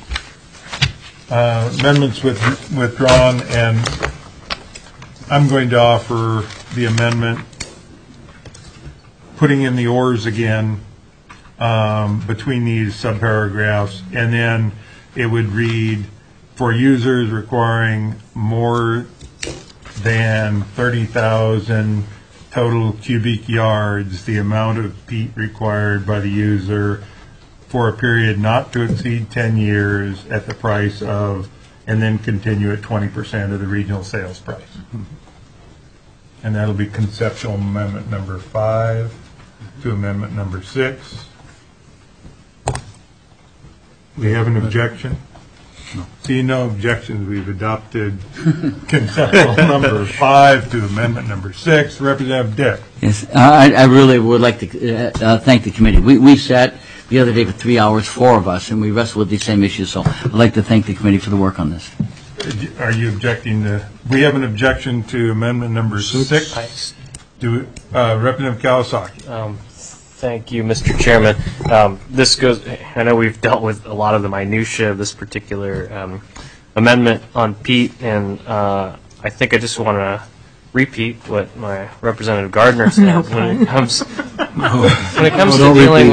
[SPEAKER 1] Uh, Amendments with, withdrawn, and I'm going to offer the amendment, putting in the ors again um, between these subparagraphs, and then it would read, for users requiring more than thirty thousand total cubic yards, the amount of peat required by the user for a period not to exceed ten years at the price of, and then continue at twenty percent of the regional sales price. And that'll be conceptual amendment number five to amendment number six. We have an objection?
[SPEAKER 8] No.
[SPEAKER 1] See, no objections. We've adopted conceptual number five to amendment number six. Representative Dick.
[SPEAKER 9] Yes, I, I really would like to uh, uh, thank the committee. We, we sat the other day for three hours, four of us, and we wrestled with these same issues, so I'd like to thank the committee for the work on this.
[SPEAKER 1] Are you objecting to, we have an objection to amendment number six. Do, uh, Representative Kawasaki.
[SPEAKER 6] Um, Thank you, Mister Chairman. Um, This goes, I know we've dealt with a lot of the minutia of this particular um, amendment on peat, and uh, I think I just want to repeat what my Representative Gardner said
[SPEAKER 3] No
[SPEAKER 6] when it comes when it comes
[SPEAKER 8] No,
[SPEAKER 6] to
[SPEAKER 8] don't
[SPEAKER 6] dealing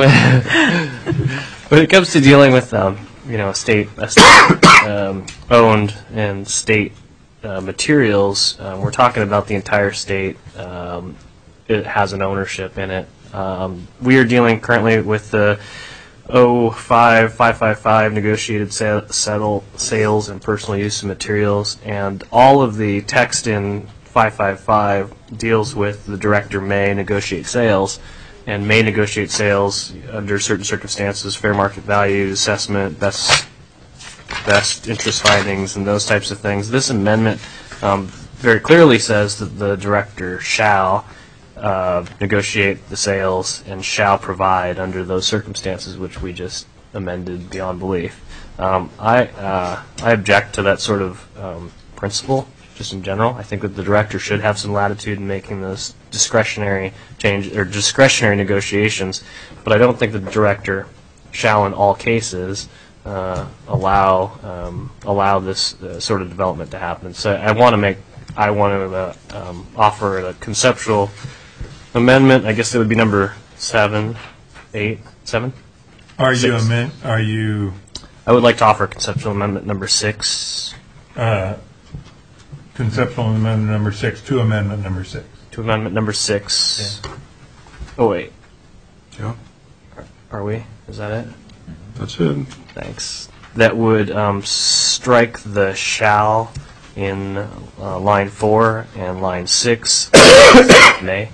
[SPEAKER 6] with when it comes to dealing with um, you know state, uh, state um, owned and state uh, materials. Uh, we're talking about the entire state. Um, it has an ownership in it. Um, we are dealing currently with the oh five five five five negotiated sa- settle sales and personal use of materials, and all of the text in five five five deals with the director may negotiate sales, and may negotiate sales under certain circumstances, fair market value, assessment, best best interest findings, and those types of things. This amendment um, very clearly says that the director shall Uh, negotiate the sales and shall provide under those circumstances, which we just amended beyond belief. Um, I uh, I object to that sort of um, principle, just in general. I think that the director should have some latitude in making those discretionary change or discretionary negotiations, but I don't think that the director shall, in all cases, uh, allow um, allow this uh, sort of development to happen. So I want to make I want to uh, um, offer a conceptual amendment. I guess it would be number seven, eight, seven.
[SPEAKER 1] Are you
[SPEAKER 6] Six.
[SPEAKER 1] amend, are you,
[SPEAKER 6] I would like to offer conceptual amendment number six
[SPEAKER 1] uh, conceptual amendment number six to amendment number six?
[SPEAKER 6] to amendment number six. Oh wait,
[SPEAKER 8] Yeah,
[SPEAKER 6] are we? Is that it?
[SPEAKER 8] that's it.
[SPEAKER 6] Thanks. That would um, strike the shall in uh, line four and line six. May.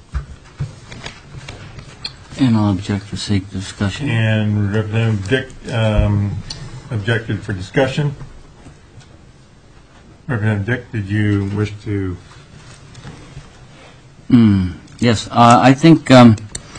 [SPEAKER 9] And I'll object for sake of discussion.
[SPEAKER 1] And Representative Dick um, objected for discussion. Representative Dick, did you wish to?
[SPEAKER 9] Mm, yes, uh, I think um,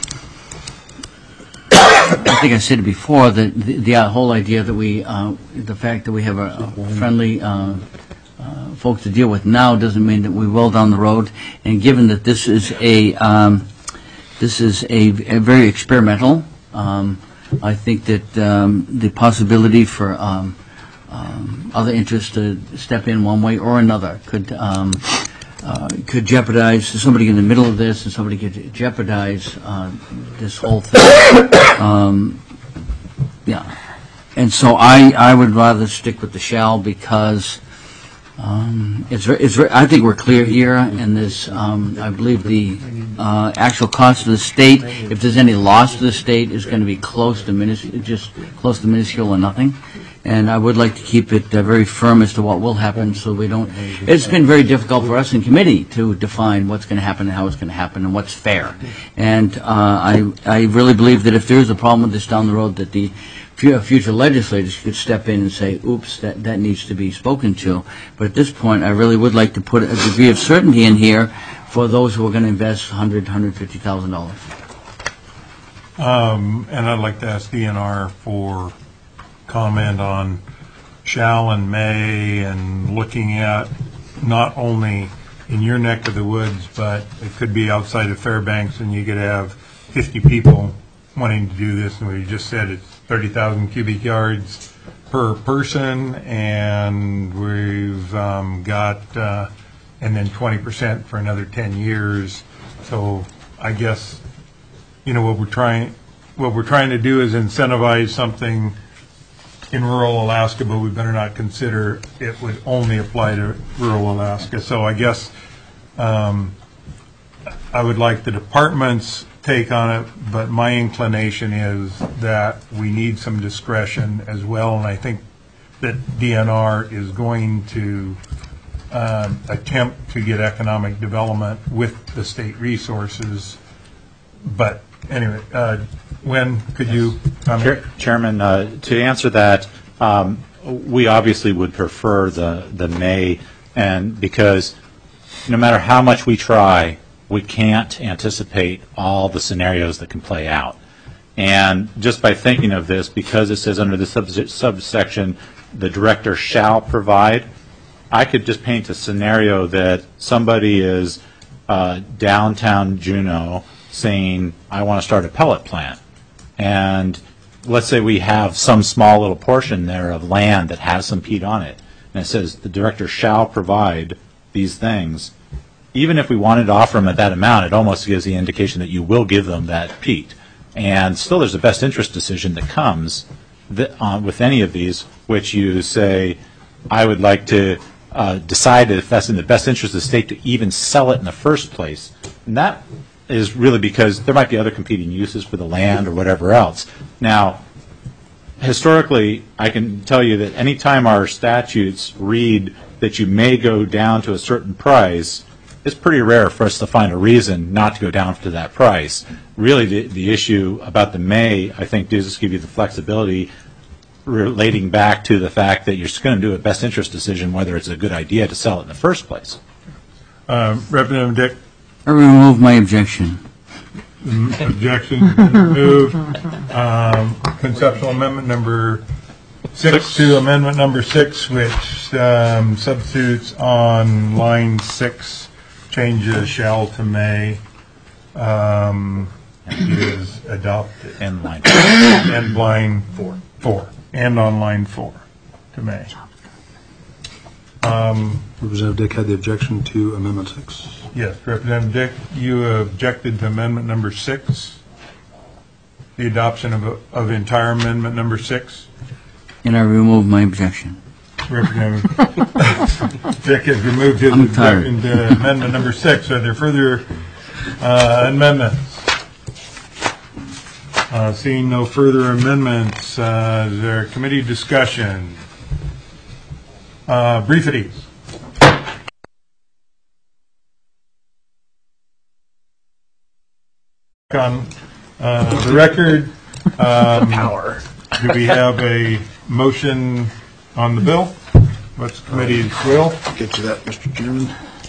[SPEAKER 9] I think I said it before that the, the uh, whole idea that we, uh, the fact that we have a, a friendly uh, uh, folks to deal with now doesn't mean that we will down the road. And given that this is a um, this is a, a very experimental, um, I think that um, the possibility for um, um, other interests to step in one way or another could. Um, Uh, could jeopardize, somebody in the middle of this and somebody could jeopardize uh, this whole thing. Um, yeah. And so I, I would rather stick with the shall because um, it's, ver- it's ver- I think we're clear here, and this, um, I believe the uh, actual cost to the state, if there's any loss to the state, is going to be close to minis- just close to minuscule or nothing. And I would like to keep it uh, very firm as to what will happen so we don't, it's been very difficult for us in committee to define what's going to happen and how it's going to happen and what's fair. And uh, I, I really believe that if there is a problem with this down the road, that the fu- future legislators could step in and say, oops, that, that needs to be spoken to. But at this point, I really would like to put a degree of certainty in here for those who are going to invest one hundred thousand dollars, one hundred fifty thousand dollars.
[SPEAKER 1] Um, and I'd like to ask D N R for comment on shall and may, and looking at not only in your neck of the woods, but it could be outside of Fairbanks, and you could have fifty people wanting to do this, and we just said it's thirty thousand cubic yards per person, and we've um, got, uh, and then twenty percent for another ten years. So I guess, you know, what we're trying, what we're trying to do is incentivize something in rural Alaska, but we better not consider it would only apply to rural Alaska. So I guess um, I would like the department's take on it, but my inclination is that we need some discretion as well, and I think that D N R is going to um, attempt to get economic development with the state resources. But anyway, uh, Wen, could you comment?
[SPEAKER 7] Chair- Chairman, uh, to answer that, um, we obviously would prefer the, the May, and because no matter how much we try, we can't anticipate all the scenarios that can play out. And just by thinking of this, because it says under the subse- subsection, the director shall provide, I could just paint a scenario that somebody is uh, downtown Juneau saying, I want to start a pellet plant. And let's say we have some small little portion there of land that has some peat on it. And it says the director shall provide these things. Even if we wanted to offer them at that amount, it almost gives the indication that you will give them that peat. And still there's a best interest decision that comes that, uh, with any of these, which you say, I would like to uh, decide if that's in the best interest of the state to even sell it in the first place. And that is really because there might be other competing uses for the land or whatever else. Now, historically, I can tell you that any time our statutes read that you may go down to a certain price, it's pretty rare for us to find a reason not to go down to that price. Really, the, the issue about the may, I think, does give you the flexibility relating back to the fact that you're going to do a best interest decision whether it's a good idea to sell it in the first place.
[SPEAKER 1] Um, Representative Dick?
[SPEAKER 9] I remove my objection.
[SPEAKER 1] Objection moved. Um, conceptual amendment number six, six to amendment number six, which um, substitutes on line six, changes shall to may, um, is adopted.
[SPEAKER 7] And line
[SPEAKER 1] and line four. Four. And on line four to may. Um,
[SPEAKER 8] Representative Dick had the objection to amendment six.
[SPEAKER 1] Yes, Representative Dick, you objected to amendment number six, the adoption of, of entire amendment number six.
[SPEAKER 9] And I remove my objection.
[SPEAKER 1] Representative Dick has removed his
[SPEAKER 9] I'm tired.
[SPEAKER 1] objection to amendment number six. Are there further uh, amendments? Uh, seeing no further amendments, uh, is there committee discussion? Uh, briefities. On uh, the record, um,
[SPEAKER 10] Power.
[SPEAKER 1] do we have a motion on the bill? What's the committee's will?
[SPEAKER 8] Get to that, Mister Chairman.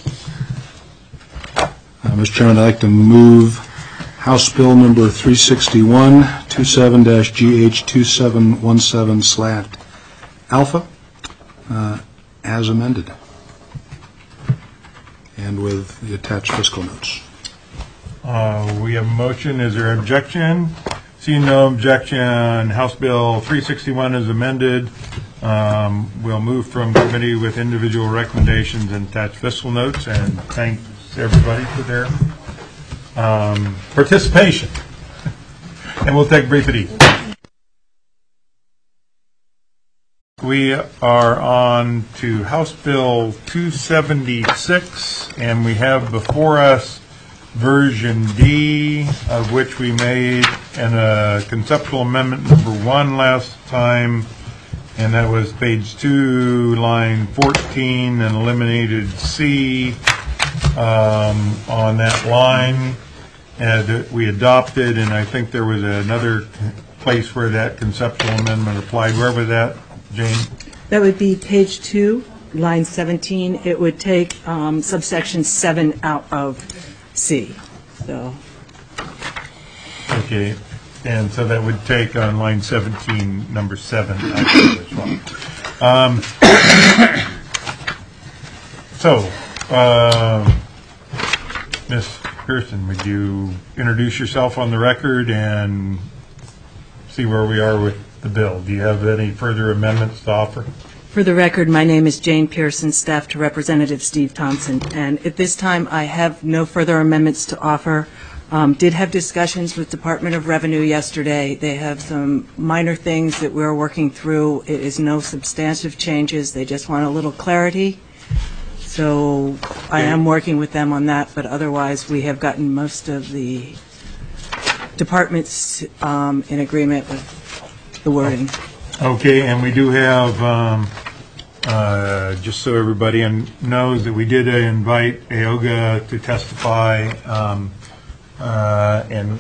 [SPEAKER 8] Uh, Mister Chairman, I'd like to move House Bill number three sixty-one, twenty-seven G H twenty-seven seventeen slash alpha, uh, as amended, and with the attached fiscal notes.
[SPEAKER 1] Uh, we have a motion. Is there objection? Seeing no objection, House Bill three sixty-one is amended. Um, we'll move from committee with individual recommendations and attached fiscal notes, and thanks everybody for their um, participation. And we'll take briefity. We are on to House Bill two seventy-six, and we have before us version D, of which we made an uh, conceptual amendment number one last time, and that was page two, line fourteen, and eliminated C um, on that line. And we adopted, and I think there was another place where that conceptual amendment applied. Where was that, Jane?
[SPEAKER 11] That would be page two, line seventeen. It would take um, subsection seven out of C. So.
[SPEAKER 1] Okay, and so that would take on line seventeen, number seven out of as well. Um, so, Uh, Miz Pearson, would you introduce yourself on the record and see where we are with the bill? Do you have any further amendments to offer?
[SPEAKER 11] For the record, my name is Jane Pearson, staff to Representative Steve Thompson, and at this time, I have no further amendments to offer. Um, did have discussions with Department of Revenue yesterday. They have some minor things that we're working through. It is no substantive changes. They just want a little clarity. So I am working with them on that, but otherwise, we have gotten most of the departments um, in agreement with the wording.
[SPEAKER 1] Okay, and we do have, um, uh, just so everybody un- knows, that we did uh, invite Aoga to testify, um, uh, and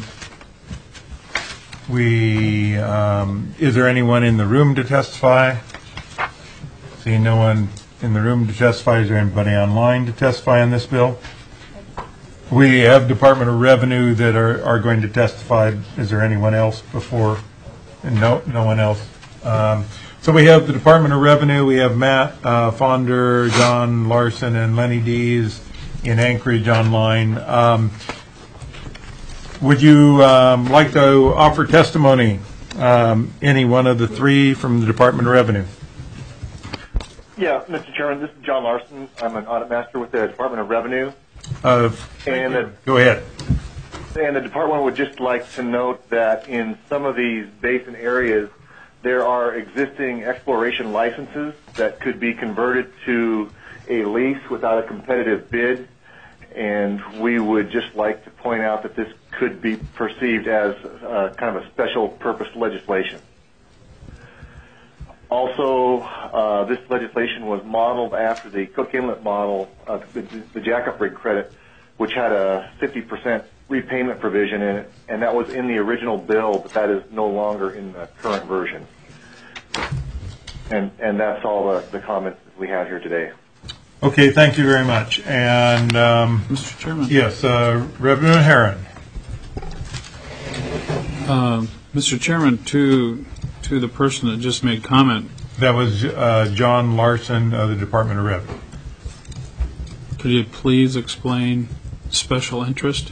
[SPEAKER 1] we, um, is there anyone in the room to testify? Seeing no one in the room to testify, is there anybody online to testify on this bill? We have Department of Revenue that are, are going to testify. Is there anyone else before? No, no one else. Um, so we have the Department of Revenue. We have Matt uh, Fonder, John Larson, and Lenny Dees in Anchorage online. Um, would you um, like to offer testimony, um, any one of the three from the Department of Revenue?
[SPEAKER 12] Yeah, Mister Chairman, this is John Larson. I'm an audit master with the Department of Revenue.
[SPEAKER 1] Uh,
[SPEAKER 12] and the,
[SPEAKER 1] go ahead.
[SPEAKER 12] And the department would just like to note that in some of these basin areas, there are existing exploration licenses that could be converted to a lease without a competitive bid, and we would just like to point out that this could be perceived as uh, kind of a special purpose legislation. Also, uh, this legislation was modeled after the Cook Inlet model, uh, the, the jackup rig credit, which had a fifty percent repayment provision in it, and that was in the original bill, but that is no longer in the current version. And and that's all the, the comments that we have here today.
[SPEAKER 1] Okay, thank you very much. And um,
[SPEAKER 4] Mister Chairman.
[SPEAKER 1] Yes, uh, Reverend Herron.
[SPEAKER 4] Uh, Mister Chairman, to to the person that just made comment.
[SPEAKER 1] That was uh, John Larson of the Department of Revenue.
[SPEAKER 4] Could you please explain special interest?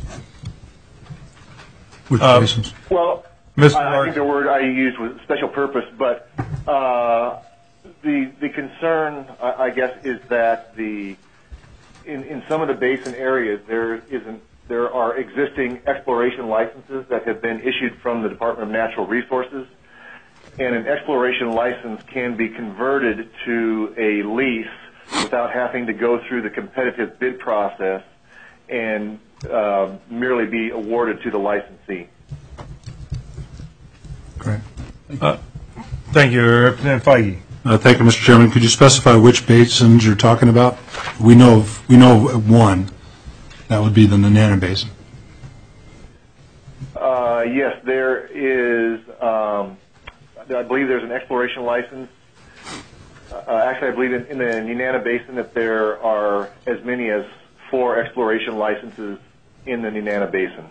[SPEAKER 8] Which
[SPEAKER 1] Uh,
[SPEAKER 8] basins?
[SPEAKER 12] Well,
[SPEAKER 1] Mister
[SPEAKER 12] I, I
[SPEAKER 1] Larson.
[SPEAKER 12] think the word I used was special purpose, but uh, the the concern, I, I guess, is that the in, in some of the basin areas there isn't there are existing exploration licenses that have been issued from the Department of Natural Resources, and an exploration license can be converted to a lease without having to go through the competitive bid process and uh, merely be awarded to the licensee.
[SPEAKER 8] Great.
[SPEAKER 1] Uh, thank you, Representative Feige.
[SPEAKER 8] Uh, Thank you, Mister Chairman. Could you specify which basins you're talking about? We know of, we know of one. That would be the Nenana Basin.
[SPEAKER 12] Uh, yes, there is. Um, I believe there's an exploration license. Uh, actually, I believe in, in the Nenana Basin that there are as many as four exploration licenses in the Nenana Basin.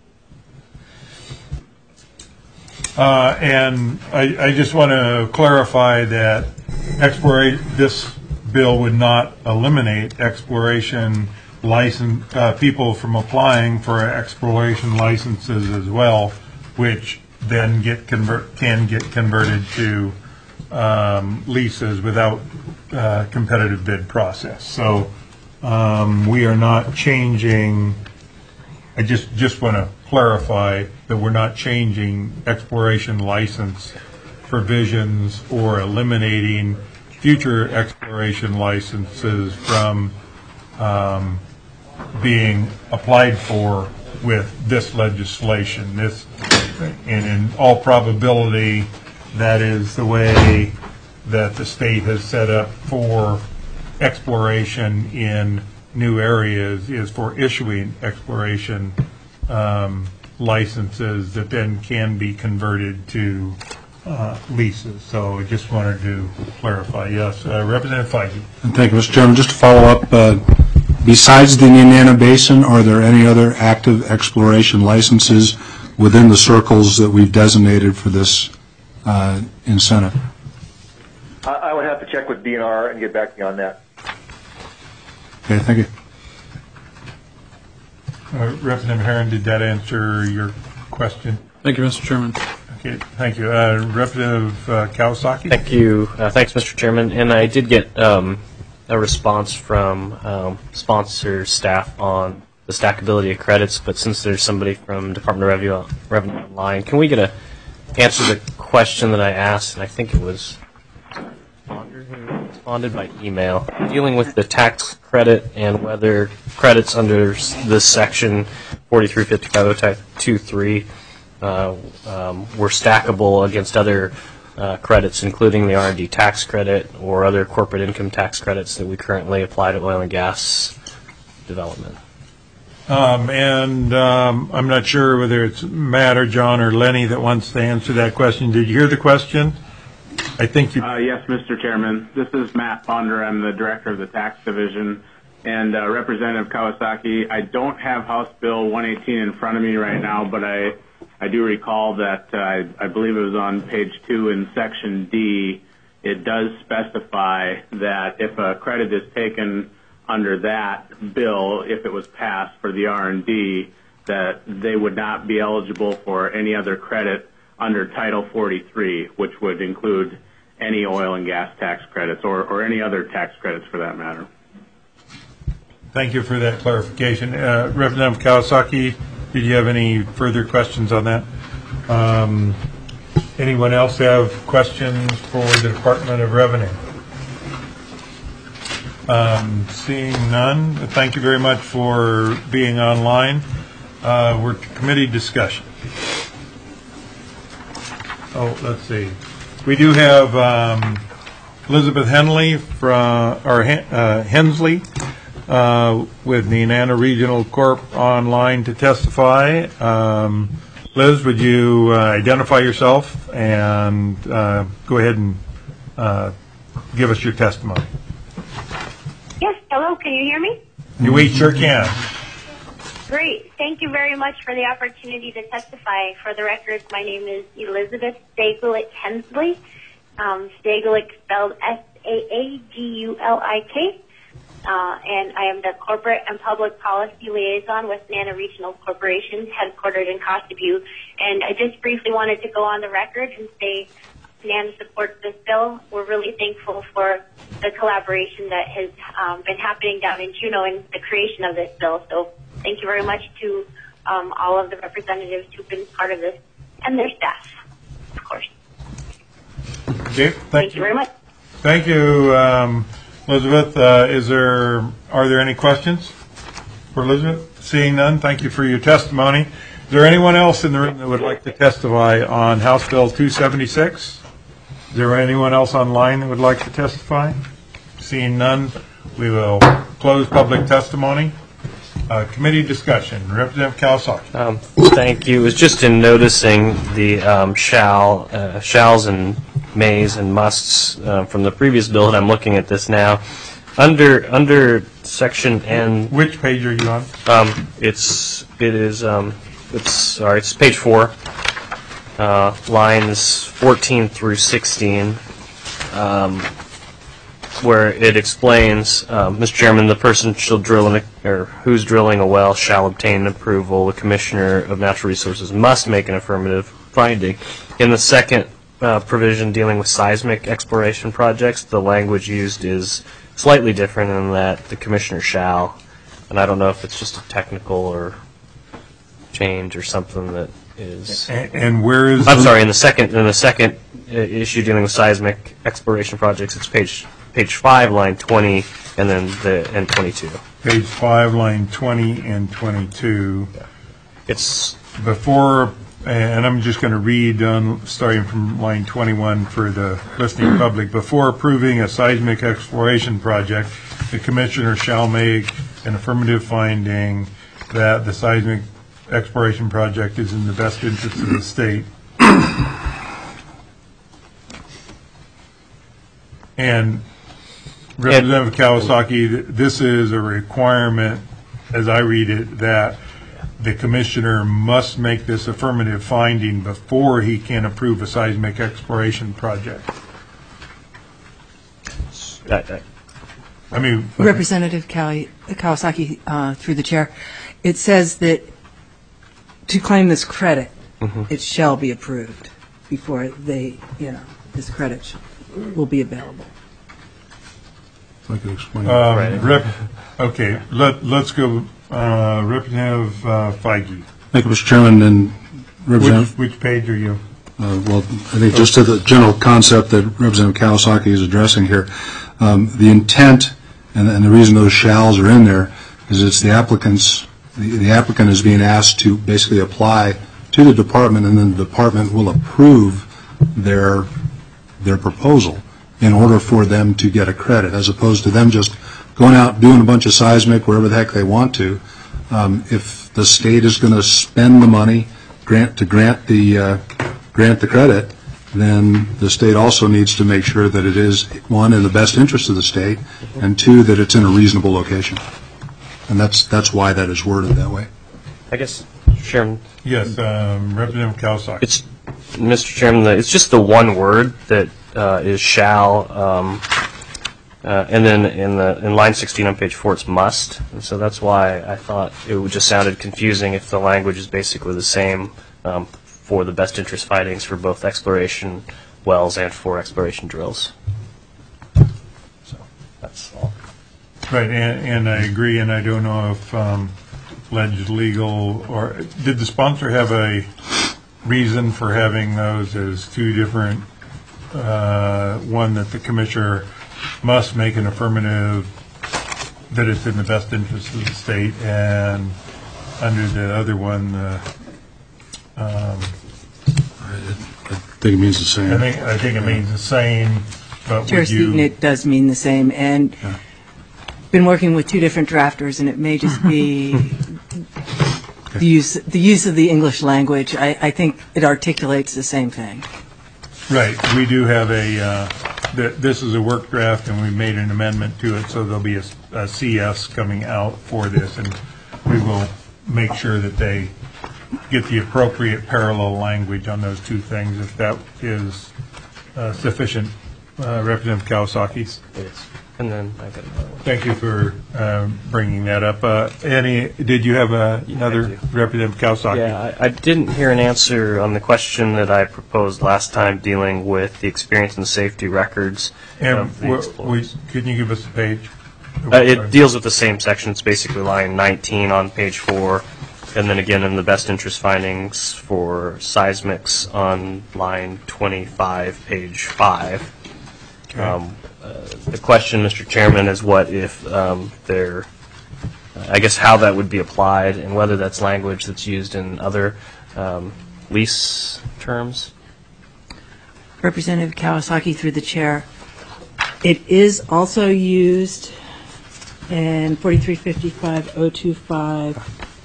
[SPEAKER 1] Uh, and I, I just want to clarify that explora- this bill would not eliminate exploration license uh, people from applying for exploration licenses as well, which then get convert can get converted to um, leases without uh, competitive bid process. So um, we are not changing. I just just want to clarify that we're not changing exploration license provisions or eliminating future exploration licenses from um, being applied for with this legislation. This, and in all probability, that is the way that the state has set up for exploration in new areas, is for issuing exploration um, licenses that then can be converted to uh, leases. So I just wanted to clarify. Yes, uh, Representative Feige.
[SPEAKER 8] And thank you, Mister Chairman. Just to follow up, uh, besides the Nenana Basin, are there any other active exploration licenses within the circles that we've designated for this uh, incentive?
[SPEAKER 12] I, I would have to check with D N R and get back to you on that.
[SPEAKER 8] Okay, thank you.
[SPEAKER 1] Uh, Representative Herron, did that answer your question?
[SPEAKER 4] Thank you, Mister Chairman.
[SPEAKER 1] Okay, thank you. Uh, Representative uh, Kawasaki?
[SPEAKER 13] Thank you. Uh, thanks, Mister Chairman. And I did get um, a response from um, sponsor staff on the stackability of credits, but since there's somebody from Department of Revenue, Revenue online, can we get a answer the question that I asked? And I think it was Ponder who responded by email, dealing with the tax credit and whether credits under this section forty-three fifty-five oh type two three uh, um, were stackable against other uh, credits, including the R and D tax credit or other corporate income tax credits that we currently apply to oil and gas development.
[SPEAKER 1] Um, and um, I'm not sure whether it's Matt or John or Lenny that wants to answer that question. Did you hear the question? I think you...
[SPEAKER 14] Uh, yes, Mister Chairman. This is Matt Ponder. I'm the director of the tax division. And uh, Representative Kawasaki, I don't have House Bill one eighteen in front of me right now, but I, I do recall that uh, I, I believe it was on page two in section D. It does specify that if a credit is taken under that bill, if it was passed for the R and D, that they would not be eligible for any other credit under Title forty-three, which would include any oil and gas tax credits or, or any other tax credits for that matter.
[SPEAKER 1] Thank you for that clarification. Uh, Representative Kawasaki, did you have any further questions on that? Um, anyone else have questions for the Department of Revenue? Um, seeing none, thank you very much for being online. Uh, we're to committee discussion. Oh, let's see. We do have um, Elizabeth Henley from, or uh, Hensley uh, with Nenana Regional Corp online to testify. Um, Liz, would you uh, identify yourself and uh, go ahead and uh, give us your testimony?
[SPEAKER 15] Yes, hello, can you hear me?
[SPEAKER 1] You we sure can.
[SPEAKER 15] Great. Thank you very much for the opportunity to testify. For the record, my name is Elizabeth Stagulik Hensley. Um, Stagulik spelled S A A G U L I K. Uh, and I am the Corporate and Public Policy Liaison with Nana Regional Corporation, headquartered in Kotzebue. And I just briefly wanted to go on the record and say Nana supports this bill. We're really thankful for the collaboration that has um, been happening down in Juneau in the creation of this bill. So thank you very much to um, all of the representatives who've been part of this and their staff, of course.
[SPEAKER 1] Okay, thank,
[SPEAKER 15] thank you. you very much.
[SPEAKER 1] Thank you, um, Elizabeth. Uh, is there are there any questions for Elizabeth? Seeing none, thank you for your testimony. Is there anyone else in the room that would like to testify on House Bill two seventy-six? Is there anyone else online that would like to testify? Seeing none, we will close public testimony. Uh, committee discussion. Representative Kawasaki.
[SPEAKER 13] Um, thank you. It was just in noticing the um, shall, uh, shalls and mays and musts uh, from the previous bill, and I'm looking at this now. Under under section N.
[SPEAKER 1] Which page are you on?
[SPEAKER 13] Um, it's it is um, it's sorry, it's page four, uh, lines fourteen through sixteen. Um, where it explains, uh, Mister Chairman, the person shall drill in a, or who's drilling a well shall obtain approval. The Commissioner of Natural Resources must make an affirmative finding. In the second uh, provision dealing with seismic exploration projects, the language used is slightly different in that the Commissioner shall, and I don't know if it's just a technical or change or something that is.
[SPEAKER 1] And, and where is?
[SPEAKER 13] I'm sorry. In the second, in the second uh, issue dealing with seismic exploration projects, it's page. Page five, line twenty, and then the and twenty-two.
[SPEAKER 1] Page five, line twenty and twenty-two.
[SPEAKER 13] It's
[SPEAKER 1] before, and I'm just going to read on starting from line twenty-one for the listening public. Before approving a seismic exploration project, the commissioner shall make an affirmative finding that the seismic exploration project is in the best interest of the state. And Representative Kawasaki, this is a requirement, as I read it, that the commissioner must make this affirmative finding before he can approve a seismic exploration project.
[SPEAKER 13] I,
[SPEAKER 1] I mean,
[SPEAKER 11] Representative Kawi- Kawasaki, uh, through the chair, it says that to claim this credit,
[SPEAKER 13] Mhm.
[SPEAKER 11] it shall be approved before they, you know, this credit sh- will be available.
[SPEAKER 8] If I could explain.
[SPEAKER 1] Um,
[SPEAKER 13] Right.
[SPEAKER 1] Rep, okay, let, let's go, uh, Representative uh, Feige.
[SPEAKER 8] Thank you, Mister Chairman, and Representative.
[SPEAKER 1] Which, which page are you?
[SPEAKER 8] Uh, Well, I think just to the general concept that Representative Kawasaki is addressing here, um, the intent and and the reason those shalls are in there is it's the applicant's, the the applicant is being asked to basically apply to the department, and then the department will approve their, their proposal in order for them to get a credit, as opposed to them just going out, doing a bunch of seismic wherever the heck they want to. Um, If the state is going to spend the money grant to grant the uh, grant the credit, then the state also needs to make sure that it is, one, in the best interest of the state, and two, that it's in a reasonable location. And that's that's why that is worded that way.
[SPEAKER 13] I guess, Chairman.
[SPEAKER 1] Yes, um, Representative Kawasaki.
[SPEAKER 13] It's, Mister Chairman, the- it's just the one word that uh, is shall, um, uh, and then in the in line sixteen on page four, it's must. And so that's why I thought it would just sounded confusing if the language is basically the same um, for the best interest findings for both exploration wells and for exploration drills. So that's all.
[SPEAKER 1] Right, and, and I agree, and I don't know if um, Ledge Legal, or did the sponsor have a reason for having those as two different, uh, one that the commissioner must make an affirmative that it's in the best interest of the state, and under the other one, uh, um,
[SPEAKER 8] I think it means the same.
[SPEAKER 1] I think, I think it means the same, but
[SPEAKER 11] Chair
[SPEAKER 1] would you?
[SPEAKER 11] Seaton, it does mean the same, and
[SPEAKER 8] Yeah.
[SPEAKER 11] been working with two different drafters, and it may just be the use, the use of the English language. I, I think it articulates the same thing.
[SPEAKER 1] Right, we do have a, uh, th- this is a work draft, and we made an amendment to it, so there'll be a s- a C S coming out for this, and we will make sure that they get the appropriate parallel language on those two things, if that is uh, sufficient. Uh, Representative Kawasaki's.
[SPEAKER 13] Yes. And then I got another one.
[SPEAKER 1] Thank you for um, bringing that up. Uh, Any, did you have a- another,
[SPEAKER 13] do.
[SPEAKER 1] Representative Kawasaki?
[SPEAKER 13] Yeah, I, I didn't hear an answer on the question that I proposed last time dealing with the experience and safety records
[SPEAKER 1] And
[SPEAKER 13] of the
[SPEAKER 1] wh-
[SPEAKER 13] explorers.
[SPEAKER 1] we- can you give us the page?
[SPEAKER 13] Uh, it deals with the same section. It's basically line nineteen on page four, and then again in the best interest findings for seismics on line twenty-five, page five.
[SPEAKER 1] Okay.
[SPEAKER 13] Um, uh, the question, Mister Chairman, is what if um, there, I guess how that would be applied, and whether that's language that's used in other um, lease terms.
[SPEAKER 11] Representative Kawasaki, through the chair, it is also used in forty-three fifty-five oh two five.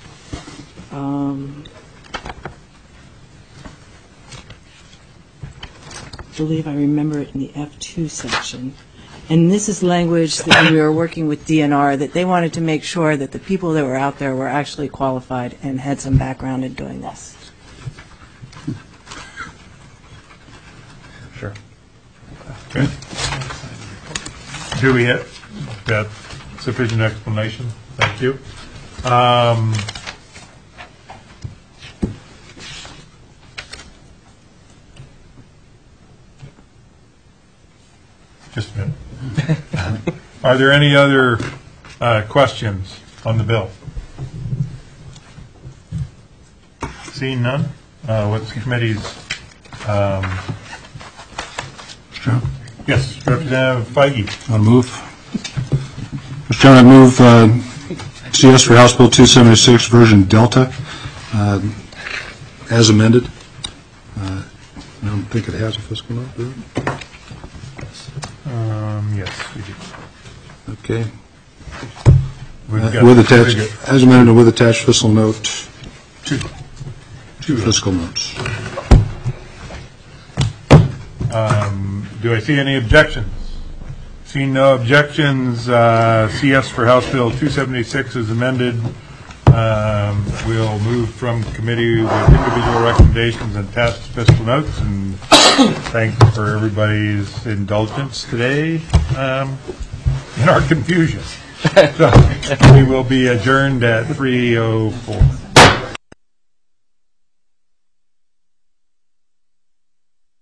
[SPEAKER 11] Um, I believe I remember it in the F two section. And this is language that we were working with D N R, that they wanted to make sure that the people that were out there were actually qualified and had some background in doing this.
[SPEAKER 13] Sure.
[SPEAKER 1] Okay. Do we have that sufficient explanation? Thank you. Um, Just a minute. Are there any other uh, questions on the bill? Seeing none, uh, what's the committee's? um,
[SPEAKER 8] Mister Chairman,
[SPEAKER 1] Yes, Representative Feige.
[SPEAKER 8] I'll move. Mister Chairman, I move uh, C S for House Bill two seventy-six, version Delta, uh, as amended. Uh, I don't think it has a fiscal note, does it?
[SPEAKER 1] Um, Yes, we do.
[SPEAKER 8] Okay.
[SPEAKER 1] We've
[SPEAKER 8] Uh,
[SPEAKER 1] got-
[SPEAKER 8] With
[SPEAKER 1] we've
[SPEAKER 8] attached,
[SPEAKER 1] got
[SPEAKER 8] as amended and with attached fiscal note,
[SPEAKER 1] two.
[SPEAKER 8] two fiscal notes.
[SPEAKER 1] Um, Do I see any objections? Seeing no objections, uh, C S for House Bill two seventy-six is amended. Um, We'll move from committee with individual recommendations and attached fiscal notes, and thanks for everybody's indulgence today. Um, in our confusion. So we will be adjourned at three oh four.